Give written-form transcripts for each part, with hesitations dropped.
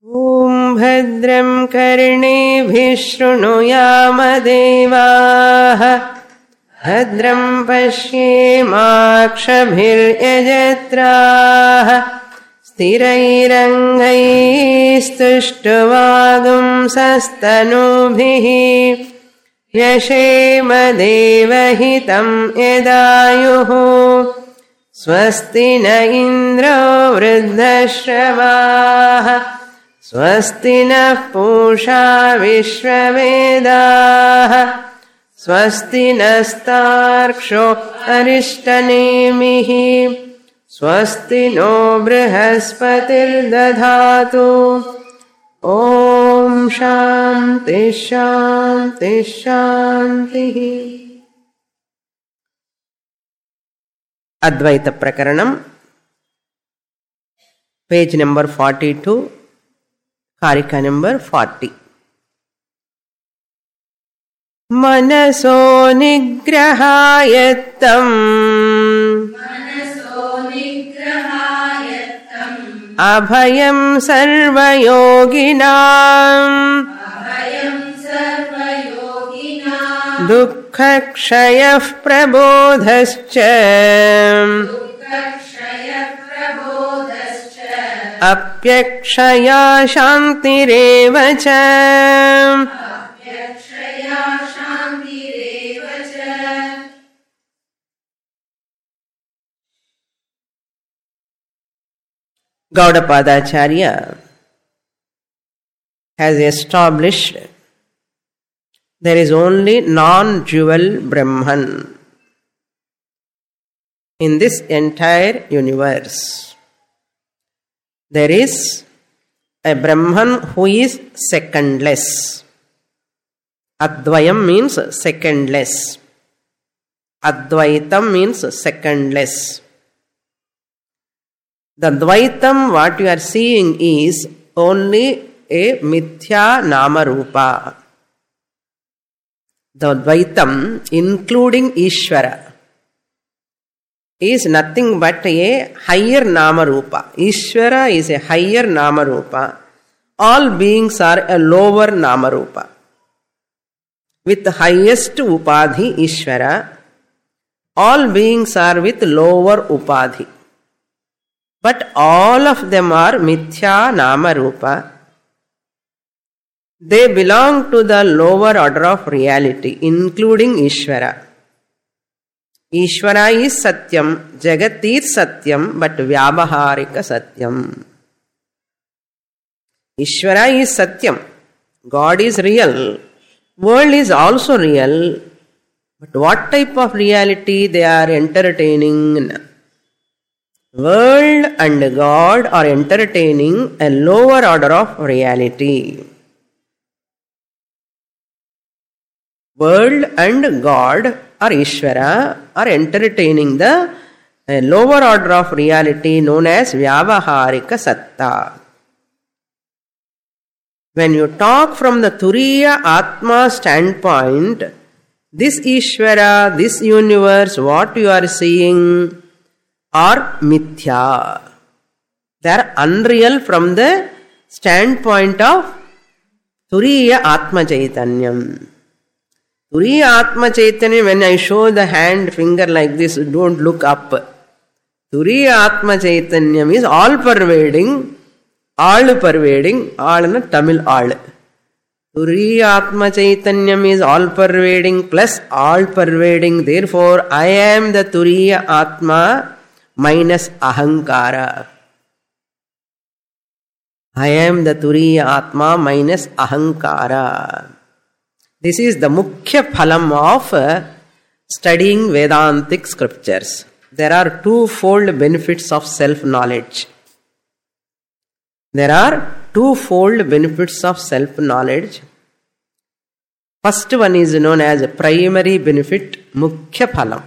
ॐ भद्रं कर्णेभिः शृणुयाम देवाः भद्रं पश्येमाक्षभिर्यजत्राः स्थिरैरङ्गैस्तुष्टुवागुंसस्तनूभिः यशेम देवहितं यदायुः स्वस्ति न इन्द्रो वृद्धश्रवाः स्वस्ति नः पूषा विश्ववेदाः स्वस्ति नस्तार्क्ष्यो अरिष्टनेमिः स्वस्ति नो बृहस्पतिर्दधातु ॐ शान्ति शान्ति शान्तिः। अद्वैत प्रकरणम पेज नंबर 42 कारिका नंबर 40। मनसो निग्रहायत्तम् अभयं सर्वयोगिनां दुःखक्षयः प्रबोधश्च अप्यक्षया शान्तिरेव च। Gaudapadacharya has established there is only non-dual Brahman in this entire universe. There is a Brahman who is secondless. Advayam means secondless. Advaitam means secondless. The Dvaitam, what you are seeing, is only a Mithya Nama Rupa. The Dvaitam, including Ishvara, is nothing but a higher Nama Rupa. Ishvara is a higher Nama Rupa. All beings are a lower Nama Rupa. With the highest Upadhi, Ishvara, all beings are with lower Upadhi. But all of them are Mithya Nama Rupa. They belong to the lower order of reality, including Ishvara. Ishvara is Satyam, Jagat is Satyam, but Vyavaharika Satyam. Ishvara is Satyam. God is real. World is also real. But what type of reality they are entertaining? World and God are entertaining a lower order of reality. World and God or Ishvara are entertaining the lower order of reality known as Vyavaharika Satta. When you talk from the Turiya Atma standpoint, this Ishvara, this universe, what you are seeing are Mithya. They are unreal from the standpoint of Turiya Atma Chaitanyam. Turiya Atma Chaitanya, when I show the hand finger like this, don't look up. Turiya Atma Chaitanyam is all pervading, all in Tamil all. Turiya Atma Chaitanyam is all pervading plus all pervading. Therefore, I am the Turiya Atma minus Ahankara. I am the Turiya Atma minus Ahankara. This is the Mukhya Phalam of studying Vedantic scriptures. There are twofold benefits of self-knowledge. There are twofold benefits of self-knowledge. First one is known as primary benefit, Mukhya Phalam.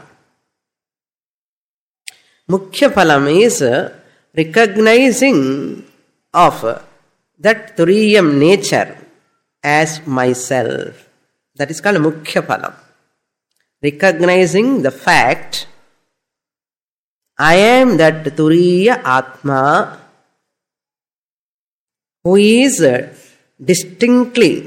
Mukhya Phalam is recognizing of that Turiyam nature as myself. That is called Mukhya Phalam. Recognizing the fact I am that Turiya Atma who is distinctly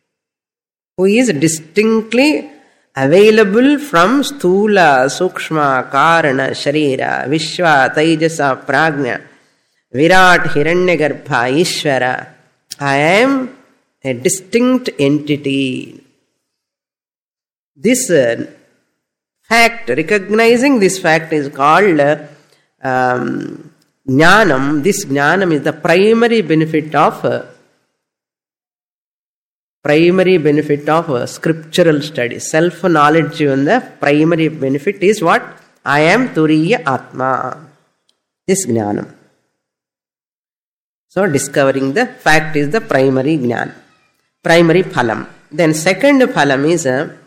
available from Sthula, Sukshma, Karana, Sharira, Vishwa, Taijasa, Prajna, Virat, Hiranyagarbha, Ishvara. I am a distinct entity. This fact, recognizing this fact is called jnanam. This jnanam is the primary benefit of scriptural study. Self-knowledge and the primary benefit is what? I am Turiya Atma. This jnanam. So discovering the fact is the primary jnana, primary phalam. Then second phalam is,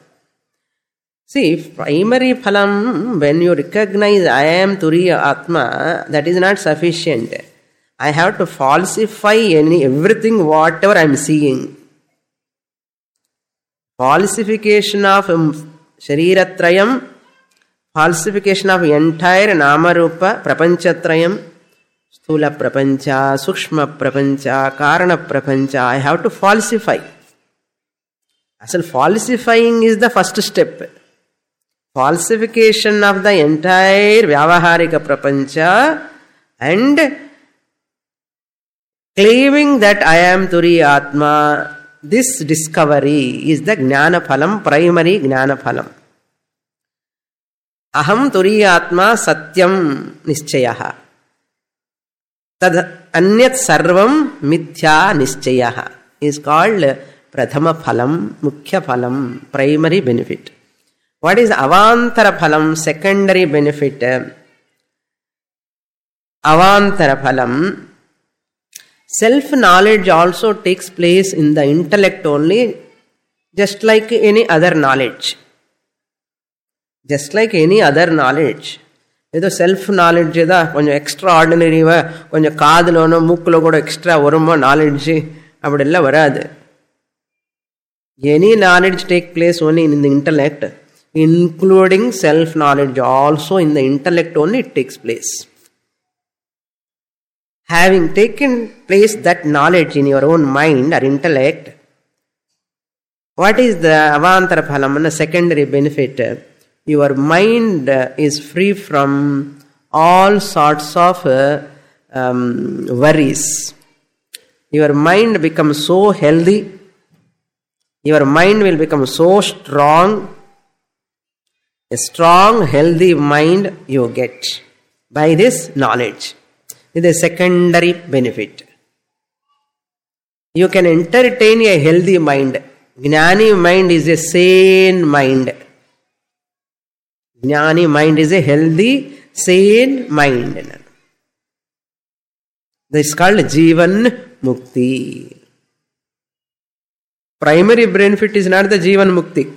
primary phalam, when you recognize I am Turiya Atma, that is not sufficient. I have to falsify everything, whatever I am seeing. Falsification of Shariratrayam, falsification of entire Namarupa, Prapanchatrayam, Sthula Prapancha, Sukshma Prapancha, Karana Prapancha, I have to falsify. Asal falsifying is the first step. Falsification of the entire Vyavaharika Prapancha and claiming that I am Turiya Atma, this discovery is the Jnana Phalam, primary Jnana Phalam. Aham Turiya Atma Satyam Nishchayaha. Tad Anyat Sarvam Mithya Nishchayaha is called Prathama Phalam, Mukhya Phalam, primary benefit. What is Avantara Phalam, secondary benefit? Avantara Phalam, self-knowledge also takes place in the intellect only, just like any other knowledge. Just like any other knowledge. ஏதோ self knowledge தான் கொஞ்சம் extra ஆர்டினரிவா, கொஞ்சம் காதுலோனோ மூக்கில் கூட extra வருமோ knowledge, அப்படிலாம் வராது. Any knowledge take place only in the intellect, including self-knowledge also in the intellect only it takes place. Having taken place that knowledge in your own mind or intellect, what is the Avantara Phalam, a secondary benefit? Your mind is free from all sorts of worries. Your mind becomes so healthy. Your mind will become so strong. A strong, healthy mind you get by this knowledge. It is a secondary benefit. You can entertain a healthy mind. Jnani mind is a sane mind. Jnani mind is a healthy, sane mind. This is called Jivan Mukti. Primary benefit is not the Jivan Mukti.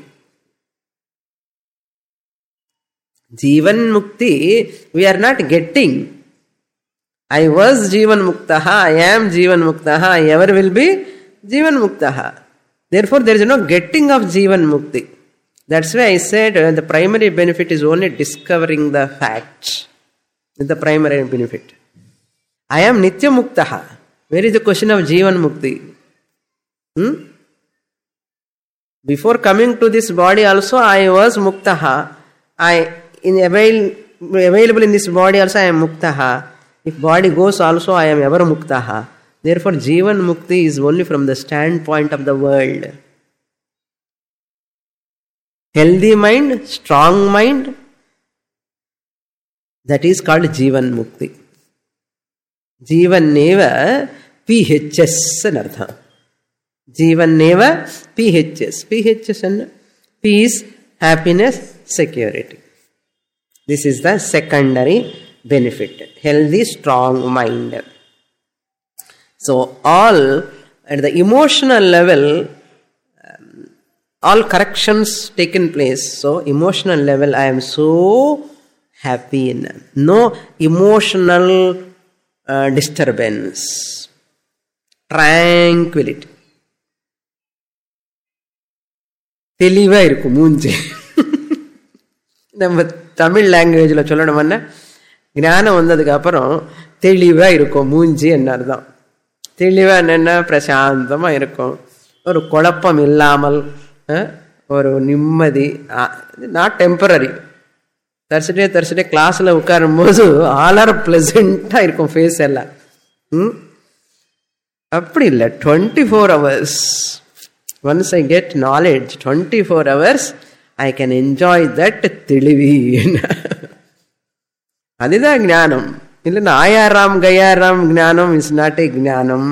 Jivan Mukti we are not getting. I was Jivan Muktaha, I am Jivan Muktaha, I ever will be Jivan Muktaha. Therefore there is no getting of Jivan Mukti. That's why I said the primary benefit is only discovering the facts. The primary benefit. I am Nitya Muktaha. Where is the question of Jivan Mukti? Before coming to this body also I was Muktaha. Available in this body also I am Muktaha. If body goes also I am ever Muktaha. Therefore Jivan Mukti is only from the standpoint of the world. Healthy mind, strong mind, that is called Jivan Mukti. Jivan Neva PHS anartha. Jivan Neva PHS. PHS and peace, happiness, security. This is the secondary benefit. Healthy, strong mind. So all at the emotional level, all corrections taken place. So emotional level, I am so happy. No emotional disturbance. Tranquility. தெளிவா இருக்கும் மூஞ்சி. நம்ம தமிழ் லாங்குவேஜில் சொல்லணும்னா ஞானம் வந்ததுக்கு அப்புறம் தெளிவா இருக்கும் மூஞ்சி என்ன அர்த்தம்? தெளிவாக பிரசாந்தமாக இருக்கும், ஒரு குழப்பம் இல்லாமல் ஒரு நிம்மதி. Not temporary. தர்ஸ்டே கிளாஸில் உட்காரும்போது ஆல் ஆர் ப்ளசண்ட்டாக இருக்கும் ஃபேஸ் எல்லாம். அப்படி இல்லை, 24 hours. Once I get knowledge 24 hours I can enjoy that தெளிவி. அதுதான் ஞானம். இல்லைன்னா ஆயாராம் கயாராம் ஞானம் இஸ் நாட் ஏ ஞானம்.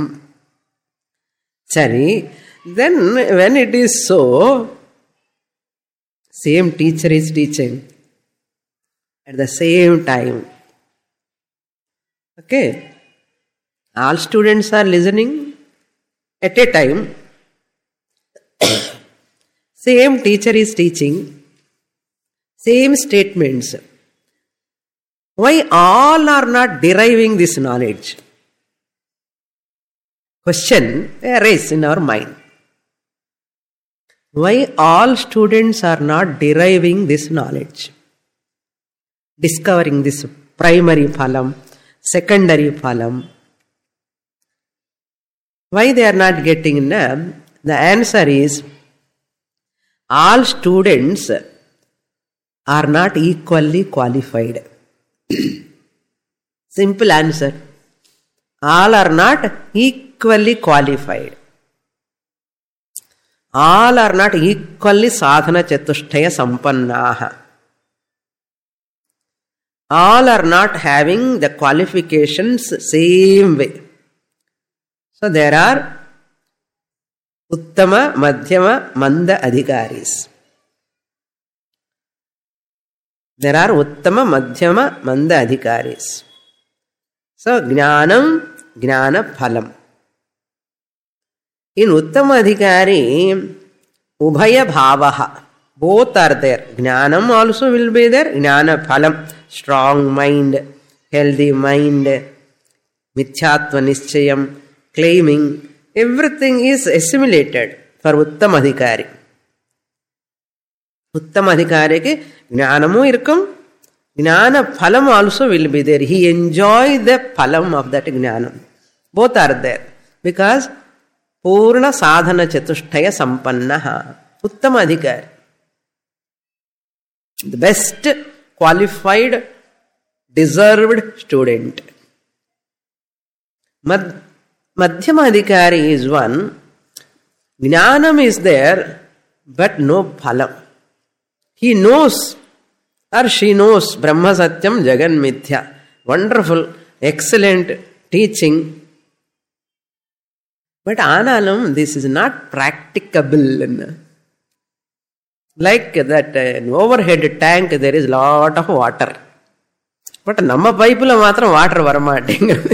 சரி, then when it is so, same teacher is teaching at the same time. Okay, all students are listening at a time. Same teacher is teaching, same statements. Why all are not deriving this knowledge? Question arises in our mind. Why all students are not deriving this knowledge? Discovering this primary phalam, secondary phalam. Why they are not getting in? The answer is, all students are not equally qualified. Simple answer. All are not equally qualified. All are not equally sadhana chatushtaya sampannaha. All are not having the qualifications same way. So there are uttama, madhyama, manda adhikaris. There are uttama, madhyama, manda adhikaris. So jnanam, jnana phalam. In uttama adhikari, ubhaya bhavaha, both are there. Jnanam also will be there, jnana phalam, strong mind, healthy mind, mithyatva nischayam, claiming, everything is assimilated for uttama adhikari. Uttama adhikari ke jnanamu irkum, jnana phalam also will be there. He enjoys the phalam of that jnanam. Both are there because Purna sadhana chatushtaya sampannaha. Uttama adhikari. The best qualified, deserved student. Madhyama adhikari is one. Jnanam is there, but no phalam. He knows or she knows Brahma Satyam Jagan Mithya. Wonderful, excellent teaching. But Analam, this is not practicable. Like that overhead tank, there is lot of water. But Namma pipe la matram water varamaatengirudhu.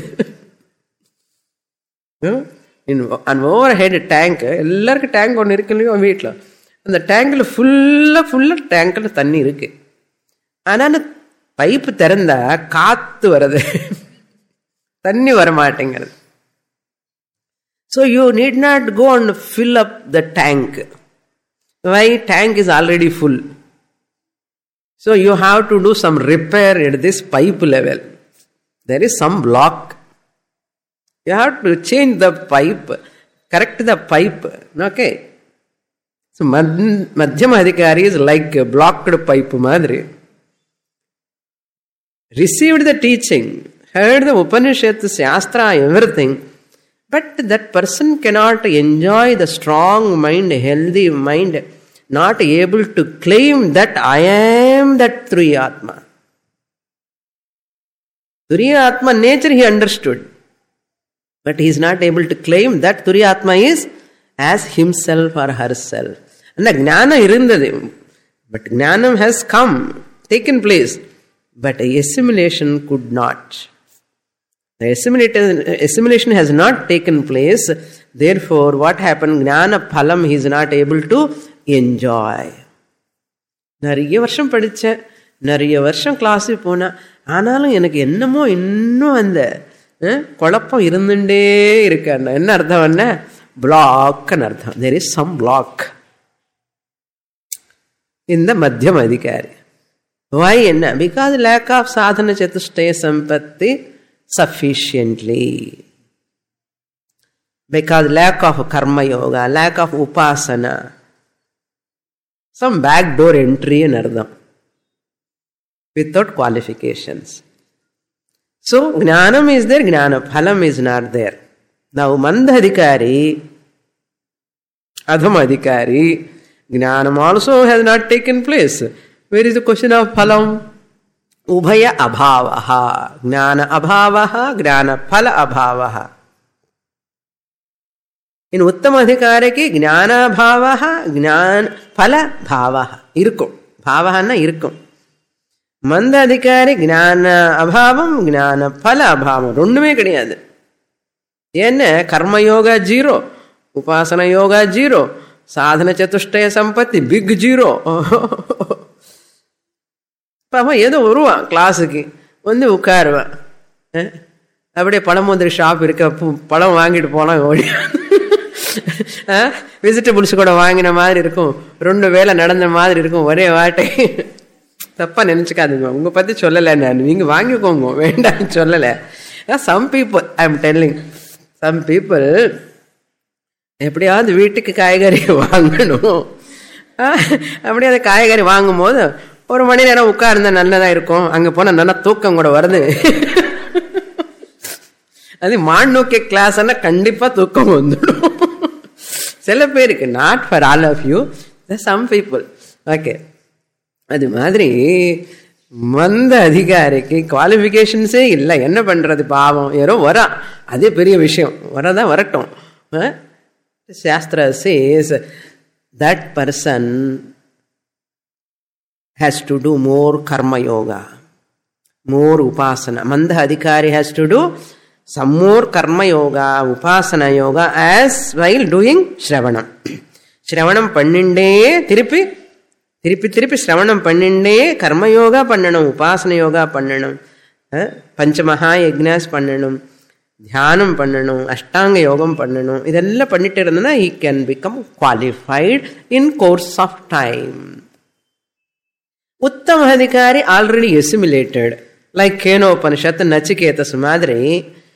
In an overhead tank, ellarku tank onnu irukku veetla. And the tank full tank la thanni irukku. Anana pipe theranda kaathu varudhu. Thanni varamaatengirudhu. So you need not go and fill up the tank. Why? Tank is already full. So you have to do some repair at this pipe level. There is some block. You have to change the pipe, correct the pipe. Okay. So Madhyama adhikari is like a blocked pipe madri. Received the teaching, heard the Upanishad, Shastra, everything. But that person cannot enjoy the strong mind, healthy mind, not able to claim that I am that Turiya Atma. Turiya Atma nature he understood. But he is not able to claim that Turiya Atma is as himself or herself. And the Jnana irundadu. But Jnanam has come, taken place. But assimilation could not. The assimilation has not taken place. Therefore, what happened? Jnana phalam he is not able to enjoy. Nariya varsham padichen, nariya varsham class pona, aanalum enakku ennamo innum andha kolappam irundunde irukku. Enna artham enna? Block nu artham. There is some block in the Madhyama adhikari. Why enna? Because lack of sadhana chatushtaya sampatti sufficiently. because lack of karma yoga, lack of upasana, some backdoor entry in ardham, without qualifications. So, jnanam is there, jnana phalam is not there. Now, mandhadikari, adhamadhikari, jnanam also has not taken place. Where is the question of phalam? Ubhaya abhavaha, jnana abhavaha, jnana phala abhavaha. In uttama adhikariki, jnana bhavaha, jnana phala bhavaha. Irkum. Bhavaha na irkum. Manda adhikari, jnana abhavam, jnana phala abhavam. Rundume kadiyadu. Yenna karma yoga 0, upasana yoga 0, sadhana chatushtaya sampatti big 0. பாப்பா ஏதோ வருவான் கிளாஸுக்கு வந்து உட்காருவான். அப்படியே பழமுந்திரி shop இருக்க பழம் வாங்கிட்டு போனா ஓடி வெஜிடபிள்ஸ் கூட வாங்கின மாதிரி இருக்கும், 2 வேளை நடந்த மாதிரி இருக்கும், ஒரே வாட்டை. தப்பா நினைச்சுக்காதுங்க, உங்க பத்தி சொல்லலை நான், நீங்க வாங்கிக்கோங்க, வேண்டாம்னு சொல்லலை. Some people I am telling, some people எப்படியாவது வீட்டுக்கு காய்கறி வாங்கணும், அப்படியே அந்த காய்கறி வாங்கும் போது 1 மணி நேரம் உட்கார்ந்தா நல்லதா இருக்கும், அங்க போனா நல்லா தூக்கம் கூட வருது. அது மாண்ணோக்கிய கிளாஸ் கண்டிப்பா தூக்கம் வந்துடும் சில பேருக்கு. Not for all of you, some people. Okay, அது மாதிரி மந்த அதிகாரிக்கு குவாலிஃபிகேஷன்ஸே இல்லை. என்ன பண்றது, பாவம் யாரோ வரா, அதே பெரிய விஷயம், வரதான் வரட்டும். Shastra says that person has to do more karma yoga, more upasana. Mandha adhikari has to do some more karma yoga, upasana yoga as while doing shravanam. Shravanam panninde திருப்பி shravanam panninde karma yoga pannanum, upasana yoga pannanum, panchamaha yajnas pannanum, தியானம் பண்ணணும், அஷ்டாங்க யோகம் பண்ணணும். இதெல்லாம் பண்ணிட்டு இருந்தனா he can become qualified in course of time. Uttama adhikari already assimilated, like Kenopanishad, Nachiketas madri,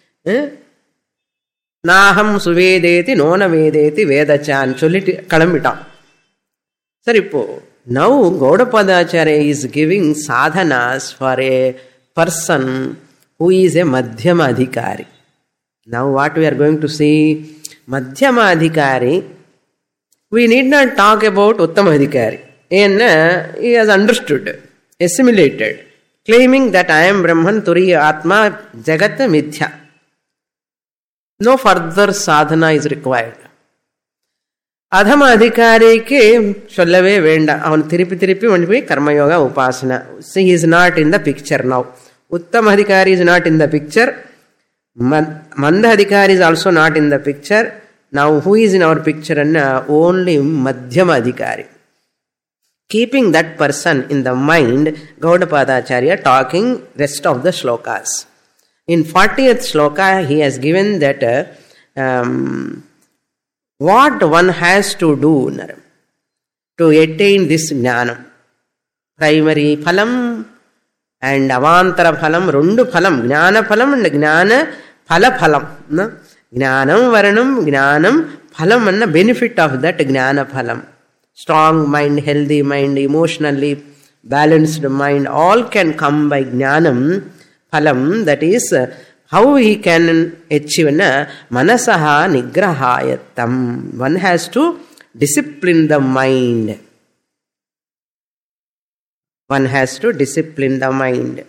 Naham suvedeti nona vedeti vedachan soliti kalambita. Saripo, now Gaudapadacharya is giving sadhanas for a person who is a Madhyama adhikari. Now what we are going to see, Madhyama adhikari, we need not talk about Uttama adhikari. And he has understood, assimilated, claiming that I am Brahman, Turiya Atma, Jagat Mithya. No further sadhana is required. Adhama adhikariki sollave venda. Avan thiruppi only karma yoga upasana. See, he is not in the picture now. Uttama adhikari is not in the picture. Manda adhikari is also not in the picture. Now who is in our picture? Only Madhyama adhikari. Keeping that person in the mind, Gaudapadacharya talking rest of the shlokas. In 40th shloka, he has given that what one has to do to attain this jnanam. Primary phalam and avantara phalam, rundu phalam, jnana phalam and jnana phala phalam. Jnanam varanam, jnanam phalam and the benefit of that jnana phalam. Strong mind, healthy mind, emotionally balanced mind, all can come by jnanam phalam. That is how he can achieve manasaha nigrahayatam. One has to discipline the mind. One has to discipline the mind.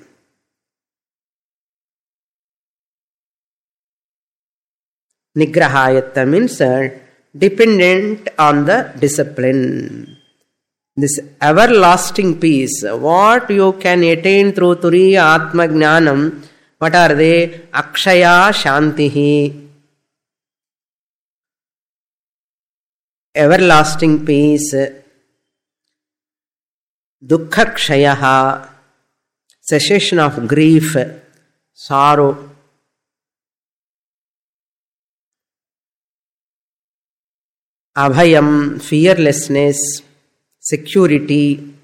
Nigrahayatam means dependent on the discipline. This everlasting peace, what you can attain through Turiya Atma Jnanam, what are they? Akshaya Shantihi, everlasting peace. Dukkha Kshayaha, cessation of grief, sorrow. Abhayam, fearlessness, security,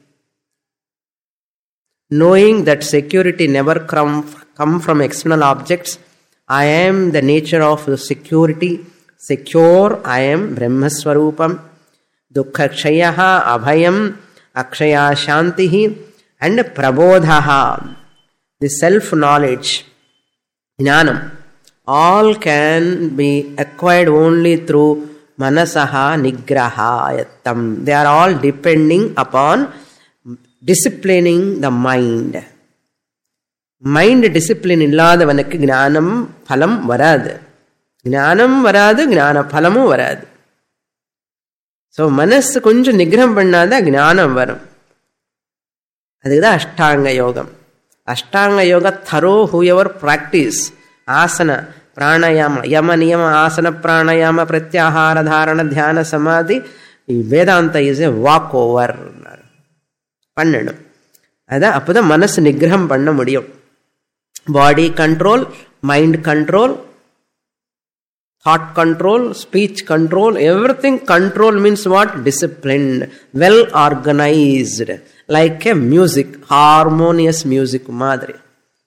knowing that security never come from external objects. I am the nature of the security. secure, I am Brahmaswarupam, Dukkha Kshayaha, Abhayam, Akshaya Shantihi, and Prabodhaha, the self-knowledge, Jnanam, all can be acquired only through Manasaha Nigrahayatam. They are all depending upon disciplining the mind. Mind discipline illadhavanukku Jnanam phalam varadu. Jnanam varadu, Jnana phalamu varadu. So, Manas konjam nigraham pannada Jnanam varum. Adukku Ashtanga Yogam. Ashtanga Yoga thorough whoever practice asana, pranayama, yama niyama, asana, pranayama, pratyahara, dharana, dhyana, samadhi. Vedanta is a walkover. Pannanum. Ada appada manas nigraham panna mudiyum. Body control, mind control, thought control, speech control, everything control means what? Disciplined, well organized, like a music, harmonious music madri.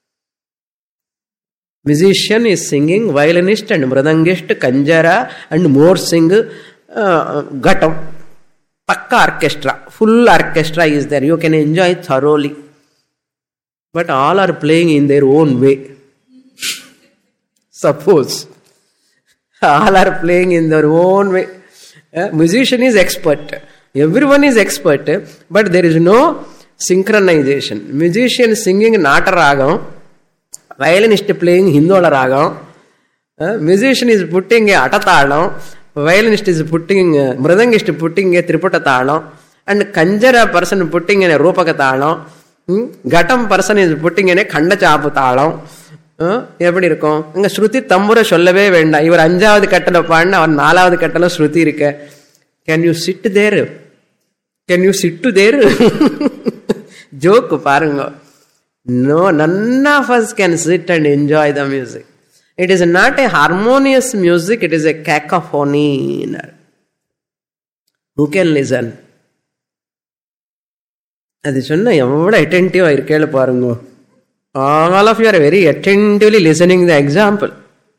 Musician is singing, violinist and mridangist, kanjara and more sing, ghatam, pakka orchestra, full orchestra is there. You can enjoy thoroughly. But all are playing in their own way. Suppose. All are playing in their own way. Musician is expert. Everyone is expert. But there is no synchronization. Musician singing Nata Ragam. Violinist playing Hindola Ragam. Musician is putting a Atatalam. Violinist is putting, Mridangist putting a Triputatalam. And Kanjara person putting in a Rupakatalam. Ghatam person is putting in a Khanda Chaputalam. எப்படி இருக்கும் அங்க ஸ்ருதி தம்புர சொல்லவே வேண்டாம். இவர் 5வது கட்டல பாடினா அவர் 4வது கட்டல ஸ்ருதி இருக்க. Can you sit there? Can you sit there? Joke பாருங்க. No, none of us can sit and enjoy the music. It is not a harmonious music, it is a cacophony. Who can listen? அது சொன்னா எவ்வளவு அட்டென்டிவா இருக்கேன்னு பாருங்க. All of you are very attentively listening the example.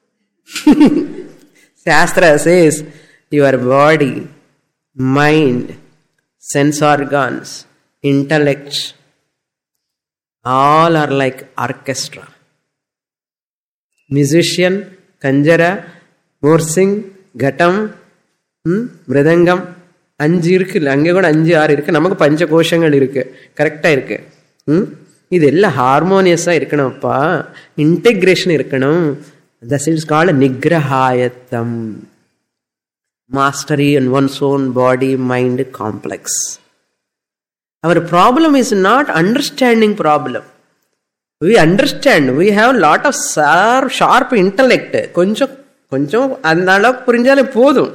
Shastra says your body, mind, sense organs, intellect, all are like orchestra. Musician, kanjara, morsing, ghatam, mridangam, 5 இருக்கு. அங்கே கூட 5 6 இருக்கு. நமக்கு பஞ்ச கோஷங்கள் இருக்கு. கரெக்டா இருக்கு. இதெல்லாம் ஹார்மோனியஸா இருக்கணும்ப்பா. இன்டெகிரேஷன் இருக்கணும். Thus it is called Nigrahayatam. Mastery in one's own body, mind complex. Our problem is not understanding problem. We understand. We have a lot of sharp intellect. கொஞ்சம் அந்த அளவுக்கு புரிஞ்சாலே போதும்.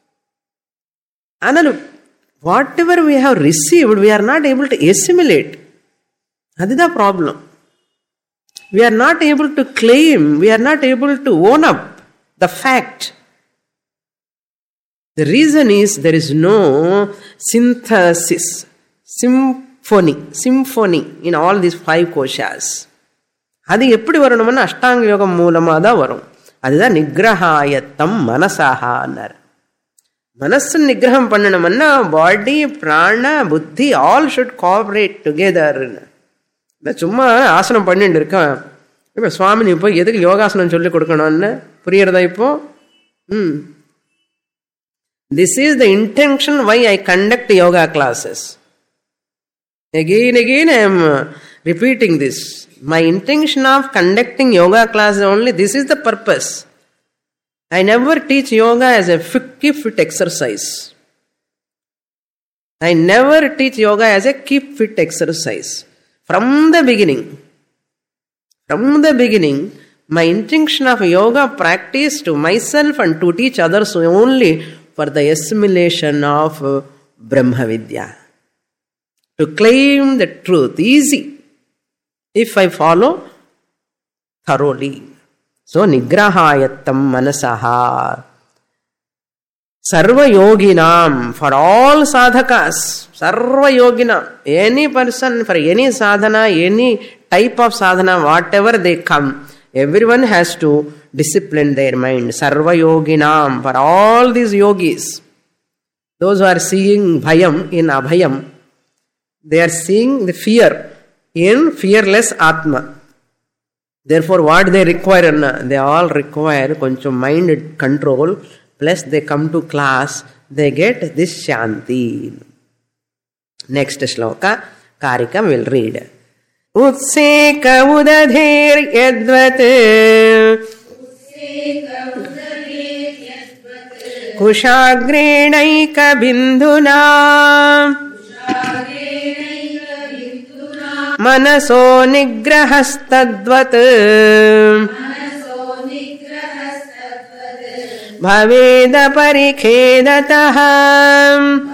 ஆனால் whatever we have received, we are not able to assimilate. That's the problem. We are not able to claim, we are not able to own up the fact. The reason is there is no synthesis, symphony in all these 5 koshas. அது எப்படி வரணும்னா அஷ்டாங்க யோகம் மூலமா தான் வரும். அதுதான் நிகிரஹாயத்தம் மனசாஹான்னார். மனசு நிகிரகம் பண்ணணும்னா பாடி, பிராண, புத்தி ஆல் ஷுட் கோஆபரேட் டுகெதர். சும்மா ஆசனம் பண்ணிட்டு இருக்கேன். இப்போ சுவாமி இப்போ எதுக்கு யோகாசனம் சொல்லி கொடுக்கணும்னு புரியறதா இப்போ? This is the intention why I conduct yoga classes. Again I am repeating this. My intention of conducting yoga classes only, this is the purpose. I never teach yoga as a keep fit exercise. I never teach yoga as a keep fit exercise. From the beginning, my intention of yoga practice to myself and to teach others only for the assimilation of Brahma Vidya. To claim the truth, easy, if I follow thoroughly. So, Nigrahayatam Manasaha. Sarva Yoginam, for all sadhakas, Sarva Yoginam, any person for any sadhana, any type of sadhana, whatever they come, everyone has to discipline their mind. Sarva yoginam, for all these yogis, those who are seeing bhayam in abhayam, they are seeing the fear in fearless Atma. Therefore, what they require? They all require koncham mind control, plus they come to class, they get this Shanti. Next shloka, Karika will read. Utseka udadhir yadvat Kushagrenaika binduna Manaso nigrahastadvat Bhaveda parikhedatah.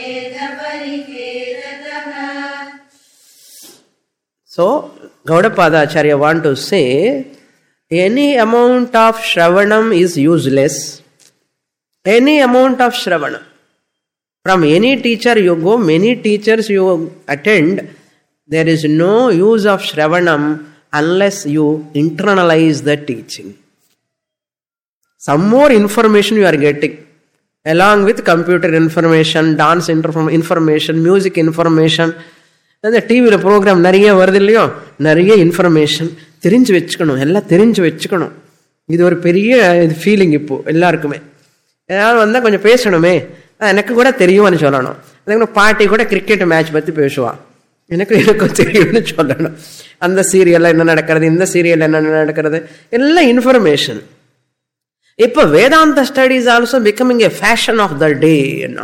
So, Gaudapada Acharya want to say, any amount of Shravanam is useless. Any amount of Shravana. From any teacher you go, many teachers you attend, there is no use of Shravanam unless you internalize the teaching. Some more information you are getting, along with computer information, dance information, music information, அந்த டிவியில் program நிறைய வருது இல்லையோ, நிறைய information தெரிஞ்சு வச்சுக்கணும், எல்லாம் தெரிஞ்சு வச்சுக்கணும். இது ஒரு பெரிய இது ஃபீலிங் இப்போ எல்லாருக்குமே. ஏதாவது வந்தால் கொஞ்சம் பேசணுமே, எனக்கு கூட தெரியும்னு சொல்லணும். அதுக்கு பாட்டி கூட கிரிக்கெட் மேட்ச் பற்றி பேசுவான், எனக்கும் தெரியும்னு சொல்லணும். அந்த சீரியலில் என்ன நடக்கிறது, இந்த சீரியலில் என்ன நடக்கிறது, எல்லாம் இன்ஃபர்மேஷன். இப்போ Vedanta studies also becoming a fashion of the day.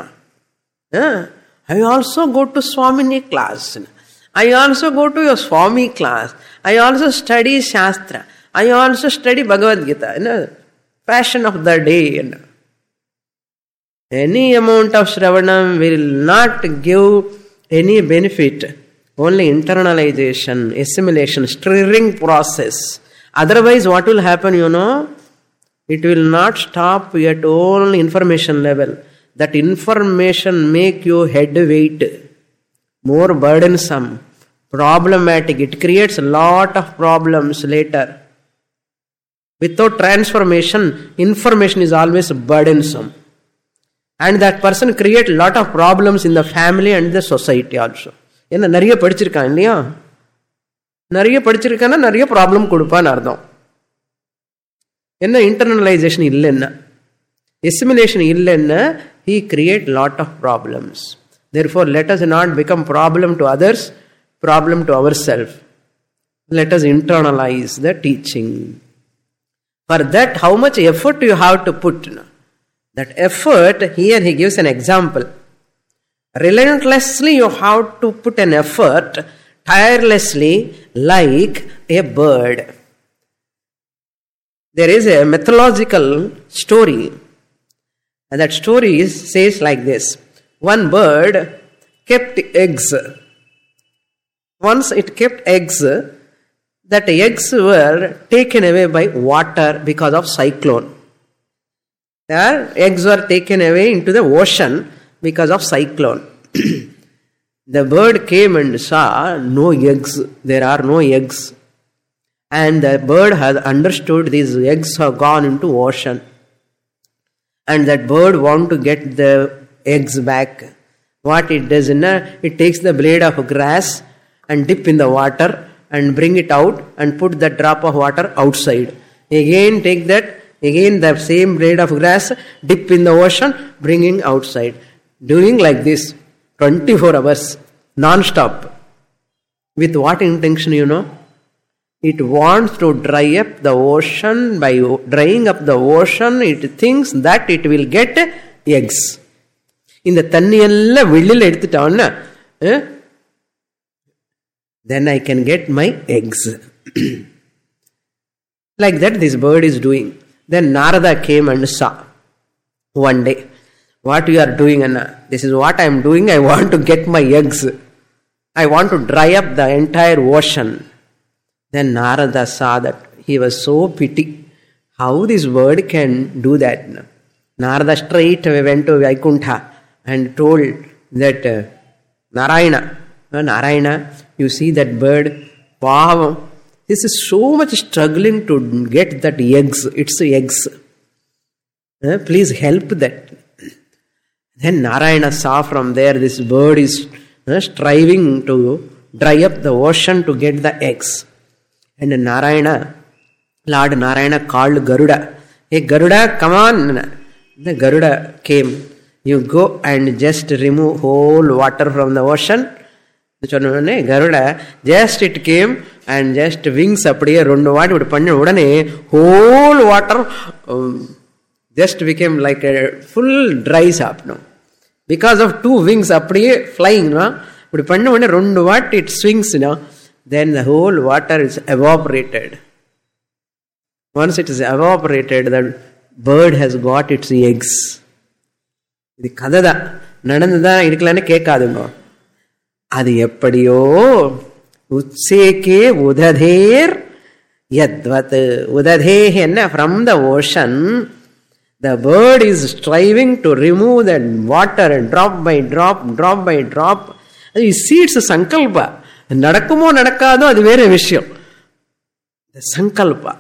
I also go to Swamini class. I also go to your Swami class. I also study Shastra. I also study Bhagavad Gita. Fashion of the day. Any amount of Shravanam will not give any benefit. Only internalization, assimilation, stirring process. Otherwise, what will happen, it will not stop at all information level. That information make you heavyweight, more burdensome, problematic. It creates a lot of problems later. Without transformation, information is always burdensome. And that person create a lot of problems in the family and the society also. என்ன நிறைய படிச்சிருக்கான் இல்லையா, நிறைய படிச்சிருக்கானா நிறைய problem கொடுப்பான்னு அர்த்தம். என்ன internalisation இல்லைன்னா, assimilation இல்லைன்னா, he create lot of problems. Therefore, let us not become problem to others, problem to ourselves. Let us internalize the teaching. For that, how much effort you have to put? That effort, here he gives an example. Relentlessly you have to put an effort, tirelessly, like a bird. There is a mythological story. And that story says like this. One bird kept eggs. Once it kept eggs, that eggs were taken away by water because of cyclone. Their eggs were taken away into the ocean because of cyclone. The bird came and saw no eggs. There are no eggs. And the bird has understood these eggs have gone into ocean. And that bird want to get the eggs back. What it does, it takes the blade of grass and dip in the water and bring it out and put that drop of water outside. Again take that, again the same blade of grass, dip in the ocean, bringing outside. Doing like this 24 hours, non-stop. With what intention, It wants to dry up the ocean. By drying up the ocean, it thinks that it will get eggs. இந்த தண்ணியெல்லாம் வெளியில் எடுத்துட்டான்னா, then I can get my eggs. Like that this bird is doing. Then Narada came and saw one day, what you are doing, Anna? This is what I am doing. I want to get my eggs. I want to dry up the entire ocean. Then Narada saw that. He was so pity. How this bird can do that? Narada straight away went to Vaikuntha and told that Narayana, you see that bird, pavam, this is so much struggling to get that eggs, its eggs. Please help that. Then Narayana saw from there this bird is striving to dry up the ocean to get the eggs. And Lord Narayana called Garuda. Hey Garuda, come on. The Garuda came. You go and just remove whole water from the ocean. Garuda, just it came and just wings apdiye rendu vaati idu panna udane whole water just became like a full dries up now. Because of two wings apdiye flying, no? Idu panna udane rendu vaati it swings, no? Then the whole water is evaporated. Once it is evaporated, the bird has got its eggs. This kada da nadandha irukalane kekadunga. அது எப்படியோ உத்சேகே உததேர் யத்வத் உததேஹ் என்ன from the ocean the bird is striving to remove the water and drop by drop அது seeds sankalpa நடக்குமோ நடக்காதோ அது வேற விஷயம் the sankalpa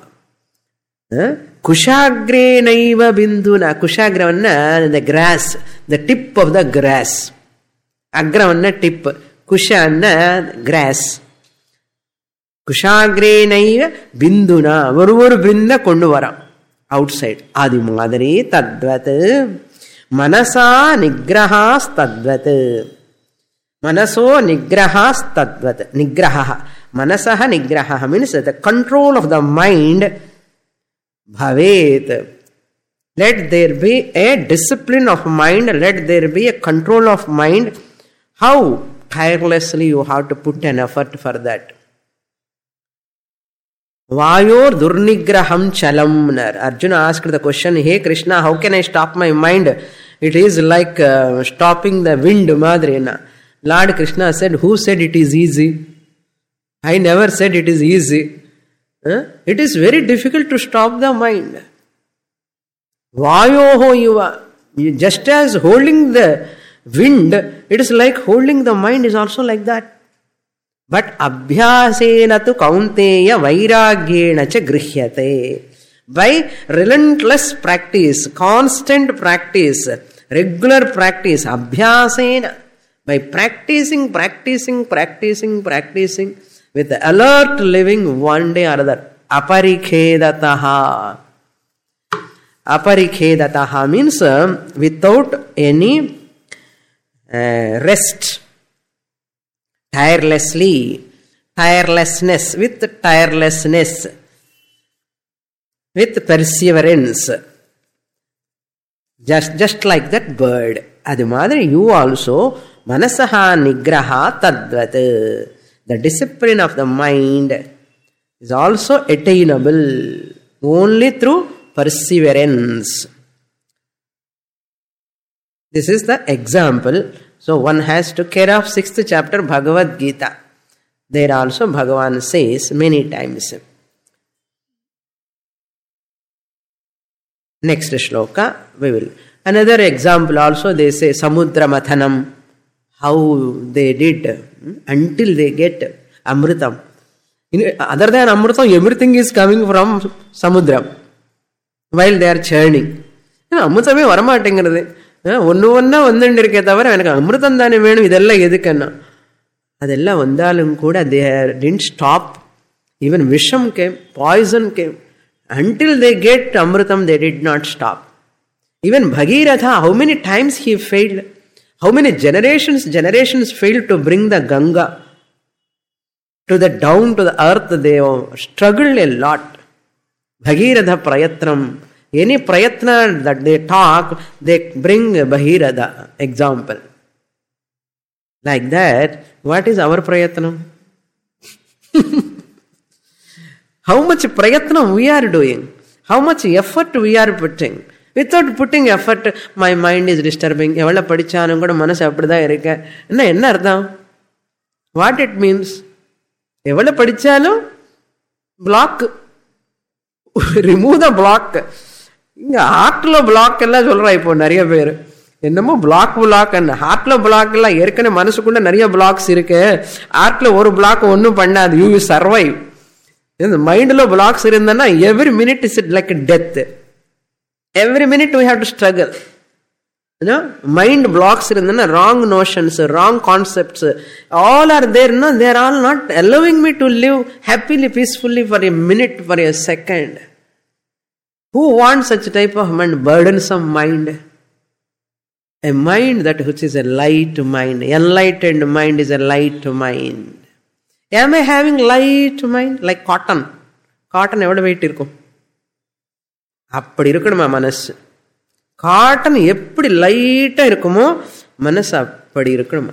kushagrே நைவ பிந்துனா kushagravanna the grass the tip of the grass agravanna tip kushanna grass kushagreenaiva binduna ஒரு பிந்த கொண்டு வரான் outside ஆதி மாதிரி தத்வத் மனசா நிக்ரஹாஸ் தத்வத் மனசோ நிக்ரஹாஸ் தத்வத் நிக்ரஹ மனசஹ நிக்ரஹ means the control of the mind bhavet. Let there be a discipline of mind, let there be a control of mind. How tirelessly you have to put an effort for that. Vayor durnigraham chalam. Arjuna asked the question, hey Krishna, how can I stop my mind? It is like stopping the wind madrina. Lord Krishna said, who said it is easy? I never said it is easy. It is very difficult to stop the mind. Vayoho yuva. Just as holding the wind, it is like holding the mind is also like that. But abhyasena tu kaunteya vairagyena cha grihyate. By relentless practice, constant practice, regular practice, abhyasena, by practicing with alert living one day or other. Aparikhedataha means without any rest, tirelessness, with perseverance, just like that bird. Adi madri you also manasaha nigraha tadvat. The discipline of the mind is also attainable only through perseverance. This is the example. So one has to care of 6th chapter Bhagavad Gita. There also Bhagavan says many times. Next shloka we will. Another example also they say Samudra Mathanam. How they did until they get Amritam. Other than Amritam, everything is coming from Samudram while they are churning. Amritame varamaatengirudhu. ஒன்னா வந்துருக்கே தவிர எனக்கு அமிர்தம் தானே வேணும் இதெல்லாம் எதுக்குன்னா அதெல்லாம் வந்தாலும் கூட they didn't stop. Even விஷம் came, poison came. Until they get Amritam, they did not stop. Even Bhagiratha, how many times he failed? How many generations failed to bring the Ganga to the down to the earth? They struggled a lot. Bhagiratha Prayatnam. Any prayatna that they talk, they bring Bhagirath example. Like that, what is our prayatna? How much prayatna we are doing? How much effort we are putting? Without putting effort, my mind is disturbing. Evala padichanum kuda manasu appadha irukka. Enna artham? What it means? Evala padichalum block. Remove the block. இங்க ஹார்ட்ல black எல்லாம் சொல்றா இப்போ நிறைய பேர் என்னமோ black ஹார்ட்ல black எல்லாம் ஏற்கனவே மனசுக்குள்ள நிறைய பிளாக்ஸ் இருக்கு. ஹார்ட்ல ஒரு பிளாக் ஒன்றும் பண்ணாது. You survive. Mind lo blocks irundana every minute is like a death. Every minute we have to struggle. Mind blocks irundana wrong notions, wrong concepts, all are there. No, they are all not allowing me to live happily, peacefully for a minute, for a second. Who wants such type of mind? Burdensome mind. A mind that which is a light mind. Enlightened mind is a light mind. Am I having light mind? Like cotton. Cotton evada weight irukum? Appadi irukaduma manasu. Cotton eppadi light ah irukumo manasu appadi irukaduma.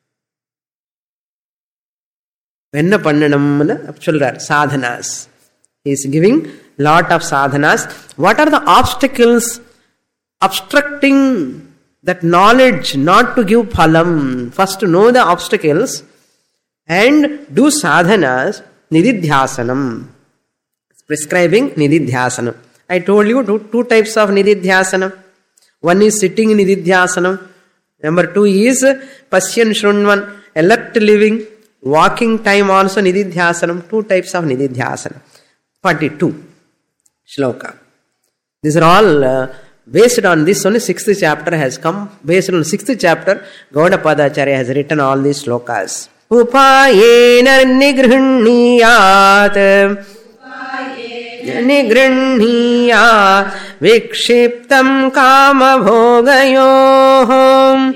Enna pannanumnu solrar sadhanas. He is giving lot of sadhanas. What are the obstacles obstructing that knowledge not to give phalam? First know the obstacles and do sadhanas. Nididhyasanam. Prescribing nididhyasanam. I told you two types of nididhyasanam. One is sitting nididhyasanam. Number 2 is pasyan shrunvan, alert living, walking time also nididhyasanam. 2 types of nididhyasanam. 42 shloka. These are all based on this. Only 6th chapter has come. Based on 6th chapter, Gaudapadacharya has written all these shlokas. Upayena nigruhniyat vikshiptam kama bhogayoh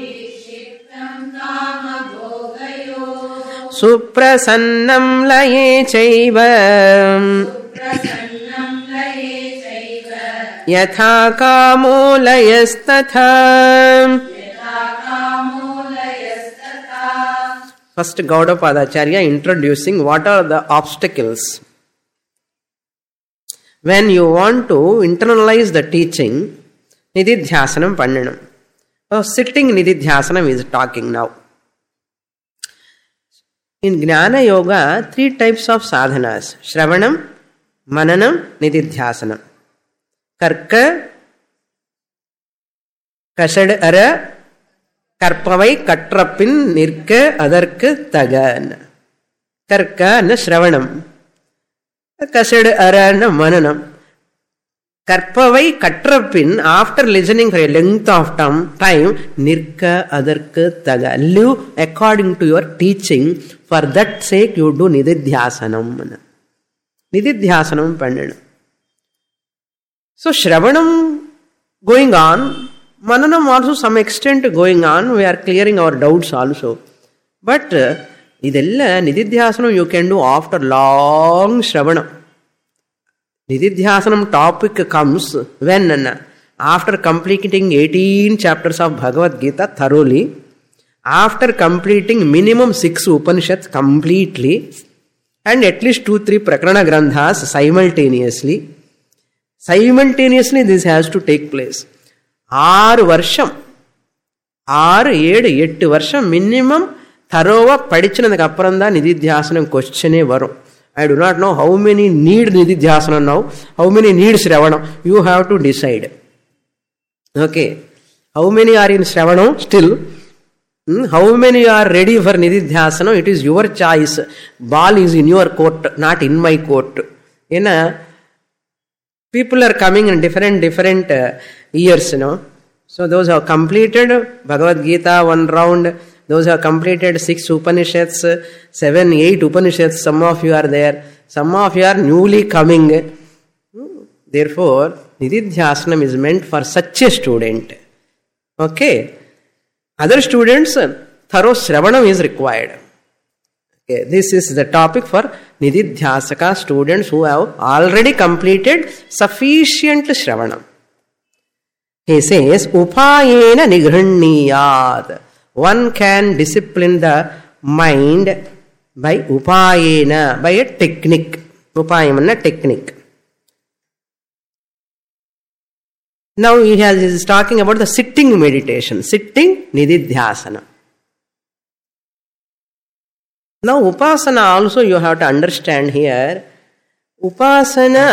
suprasannam laye chaiva yatha kamo layastatha. First, Gaudapadacharya introducing what are the obstacles. When you want to internalize the teaching, nididhyasanam pannanam. So, sitting nididhyasanam is talking now. In Jnana Yoga, 3 types of sadhanas. Shravanam, Mananam, Nididhyasanam. Karka, Kasad Ara, Karpavai, Katrapin, Nirka, Adarka, Tagan. Karka na Shravanam. Kasad Ara na Mananam. Karpavai, Katrapin, after listening for a length of time, Nirka, Adarka, Taga. Live according to your teaching. For that sake, you do Nididhyasanam. Nididhyasanam Pandana. So, Shravanam going on, Mananam also some extent going on. We are clearing our doubts also. But, idella Nididhyasanam you can do after long Shravanam. Nididhyasanam topic comes when? After completing 18 chapters of Bhagavad Gita thoroughly, after completing minimum 6 Upanishads completely, and at least 2-3 Prakarana Grandhas simultaneously. Simultaneously this has to take place. 6 varsham, 6, 7, 8 varsham minimum thorough padichinadukku appuram da nididhyasanam question varum. I do not know how many need nididhyasanam now, how many need Shravanam. You have to decide. Okay. How many are in Shravanam still? How many are ready for nididhyasanam? It is your choice. Ball is in your court, not in my court. People are coming in different years, So those who have completed Bhagavad Gita 1 round, those who have completed 6 Upanishads, 7, 8 Upanishads, some of you are there. Some of you are newly coming. Therefore, nididhyasanam is meant for such a student. Okay. Other students, thorough Shravanam is required. Okay, this is the topic for Nididhyasaka students who have already completed sufficient Shravanam. He says, Upayena nigruhniyat. One can discipline the mind by upayena, by a technique. Upayamana technique. Now he is talking about the sitting meditation. Sitting nididhyasana. Now upasana also you have to understand here. Upasana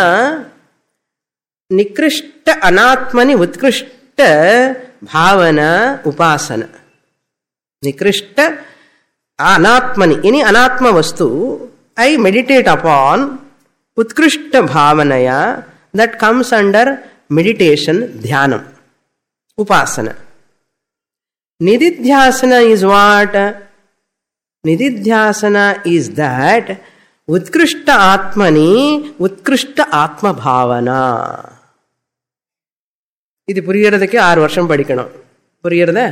nikrishta anatmani utkrishta bhavana upasana. Nikrishta anatmani. Any anatma vastu I meditate upon Utkrishta Bhavanaya, that comes under meditation, Dhyanam, Upasana. Nididhyasana is what? Nididhyasana is that Utkrishta Atmani, Utkrishta Atma Bhavana. This is Puriyaradakke 6 varsham padikkanam. Puriyarada?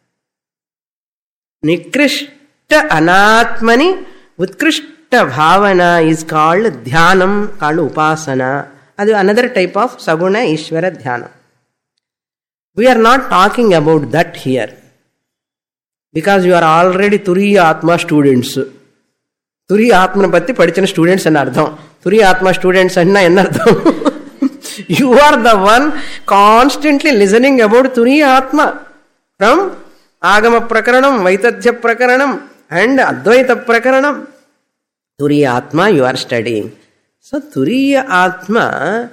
Nikrishta Anatmani, Utkrishta Bhavana is called Dhyanam, called Upasana. That is another type of Saguna Ishvara Dhyana. We are not talking about that here. Because you are already Turiya Atma students. Turiya Atma patti padichana students enna ardham. Turiya Atma students anna enna ardham. You are the one constantly listening about Turiya Atma. From Agama Prakaranam, Vaitadhya Prakaranam and Advaita Prakaranam. Turiya Atma you are studying. So Turiya Atma,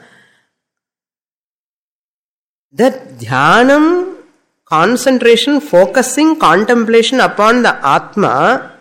that Dhyanam, concentration, focusing, contemplation upon the Atma,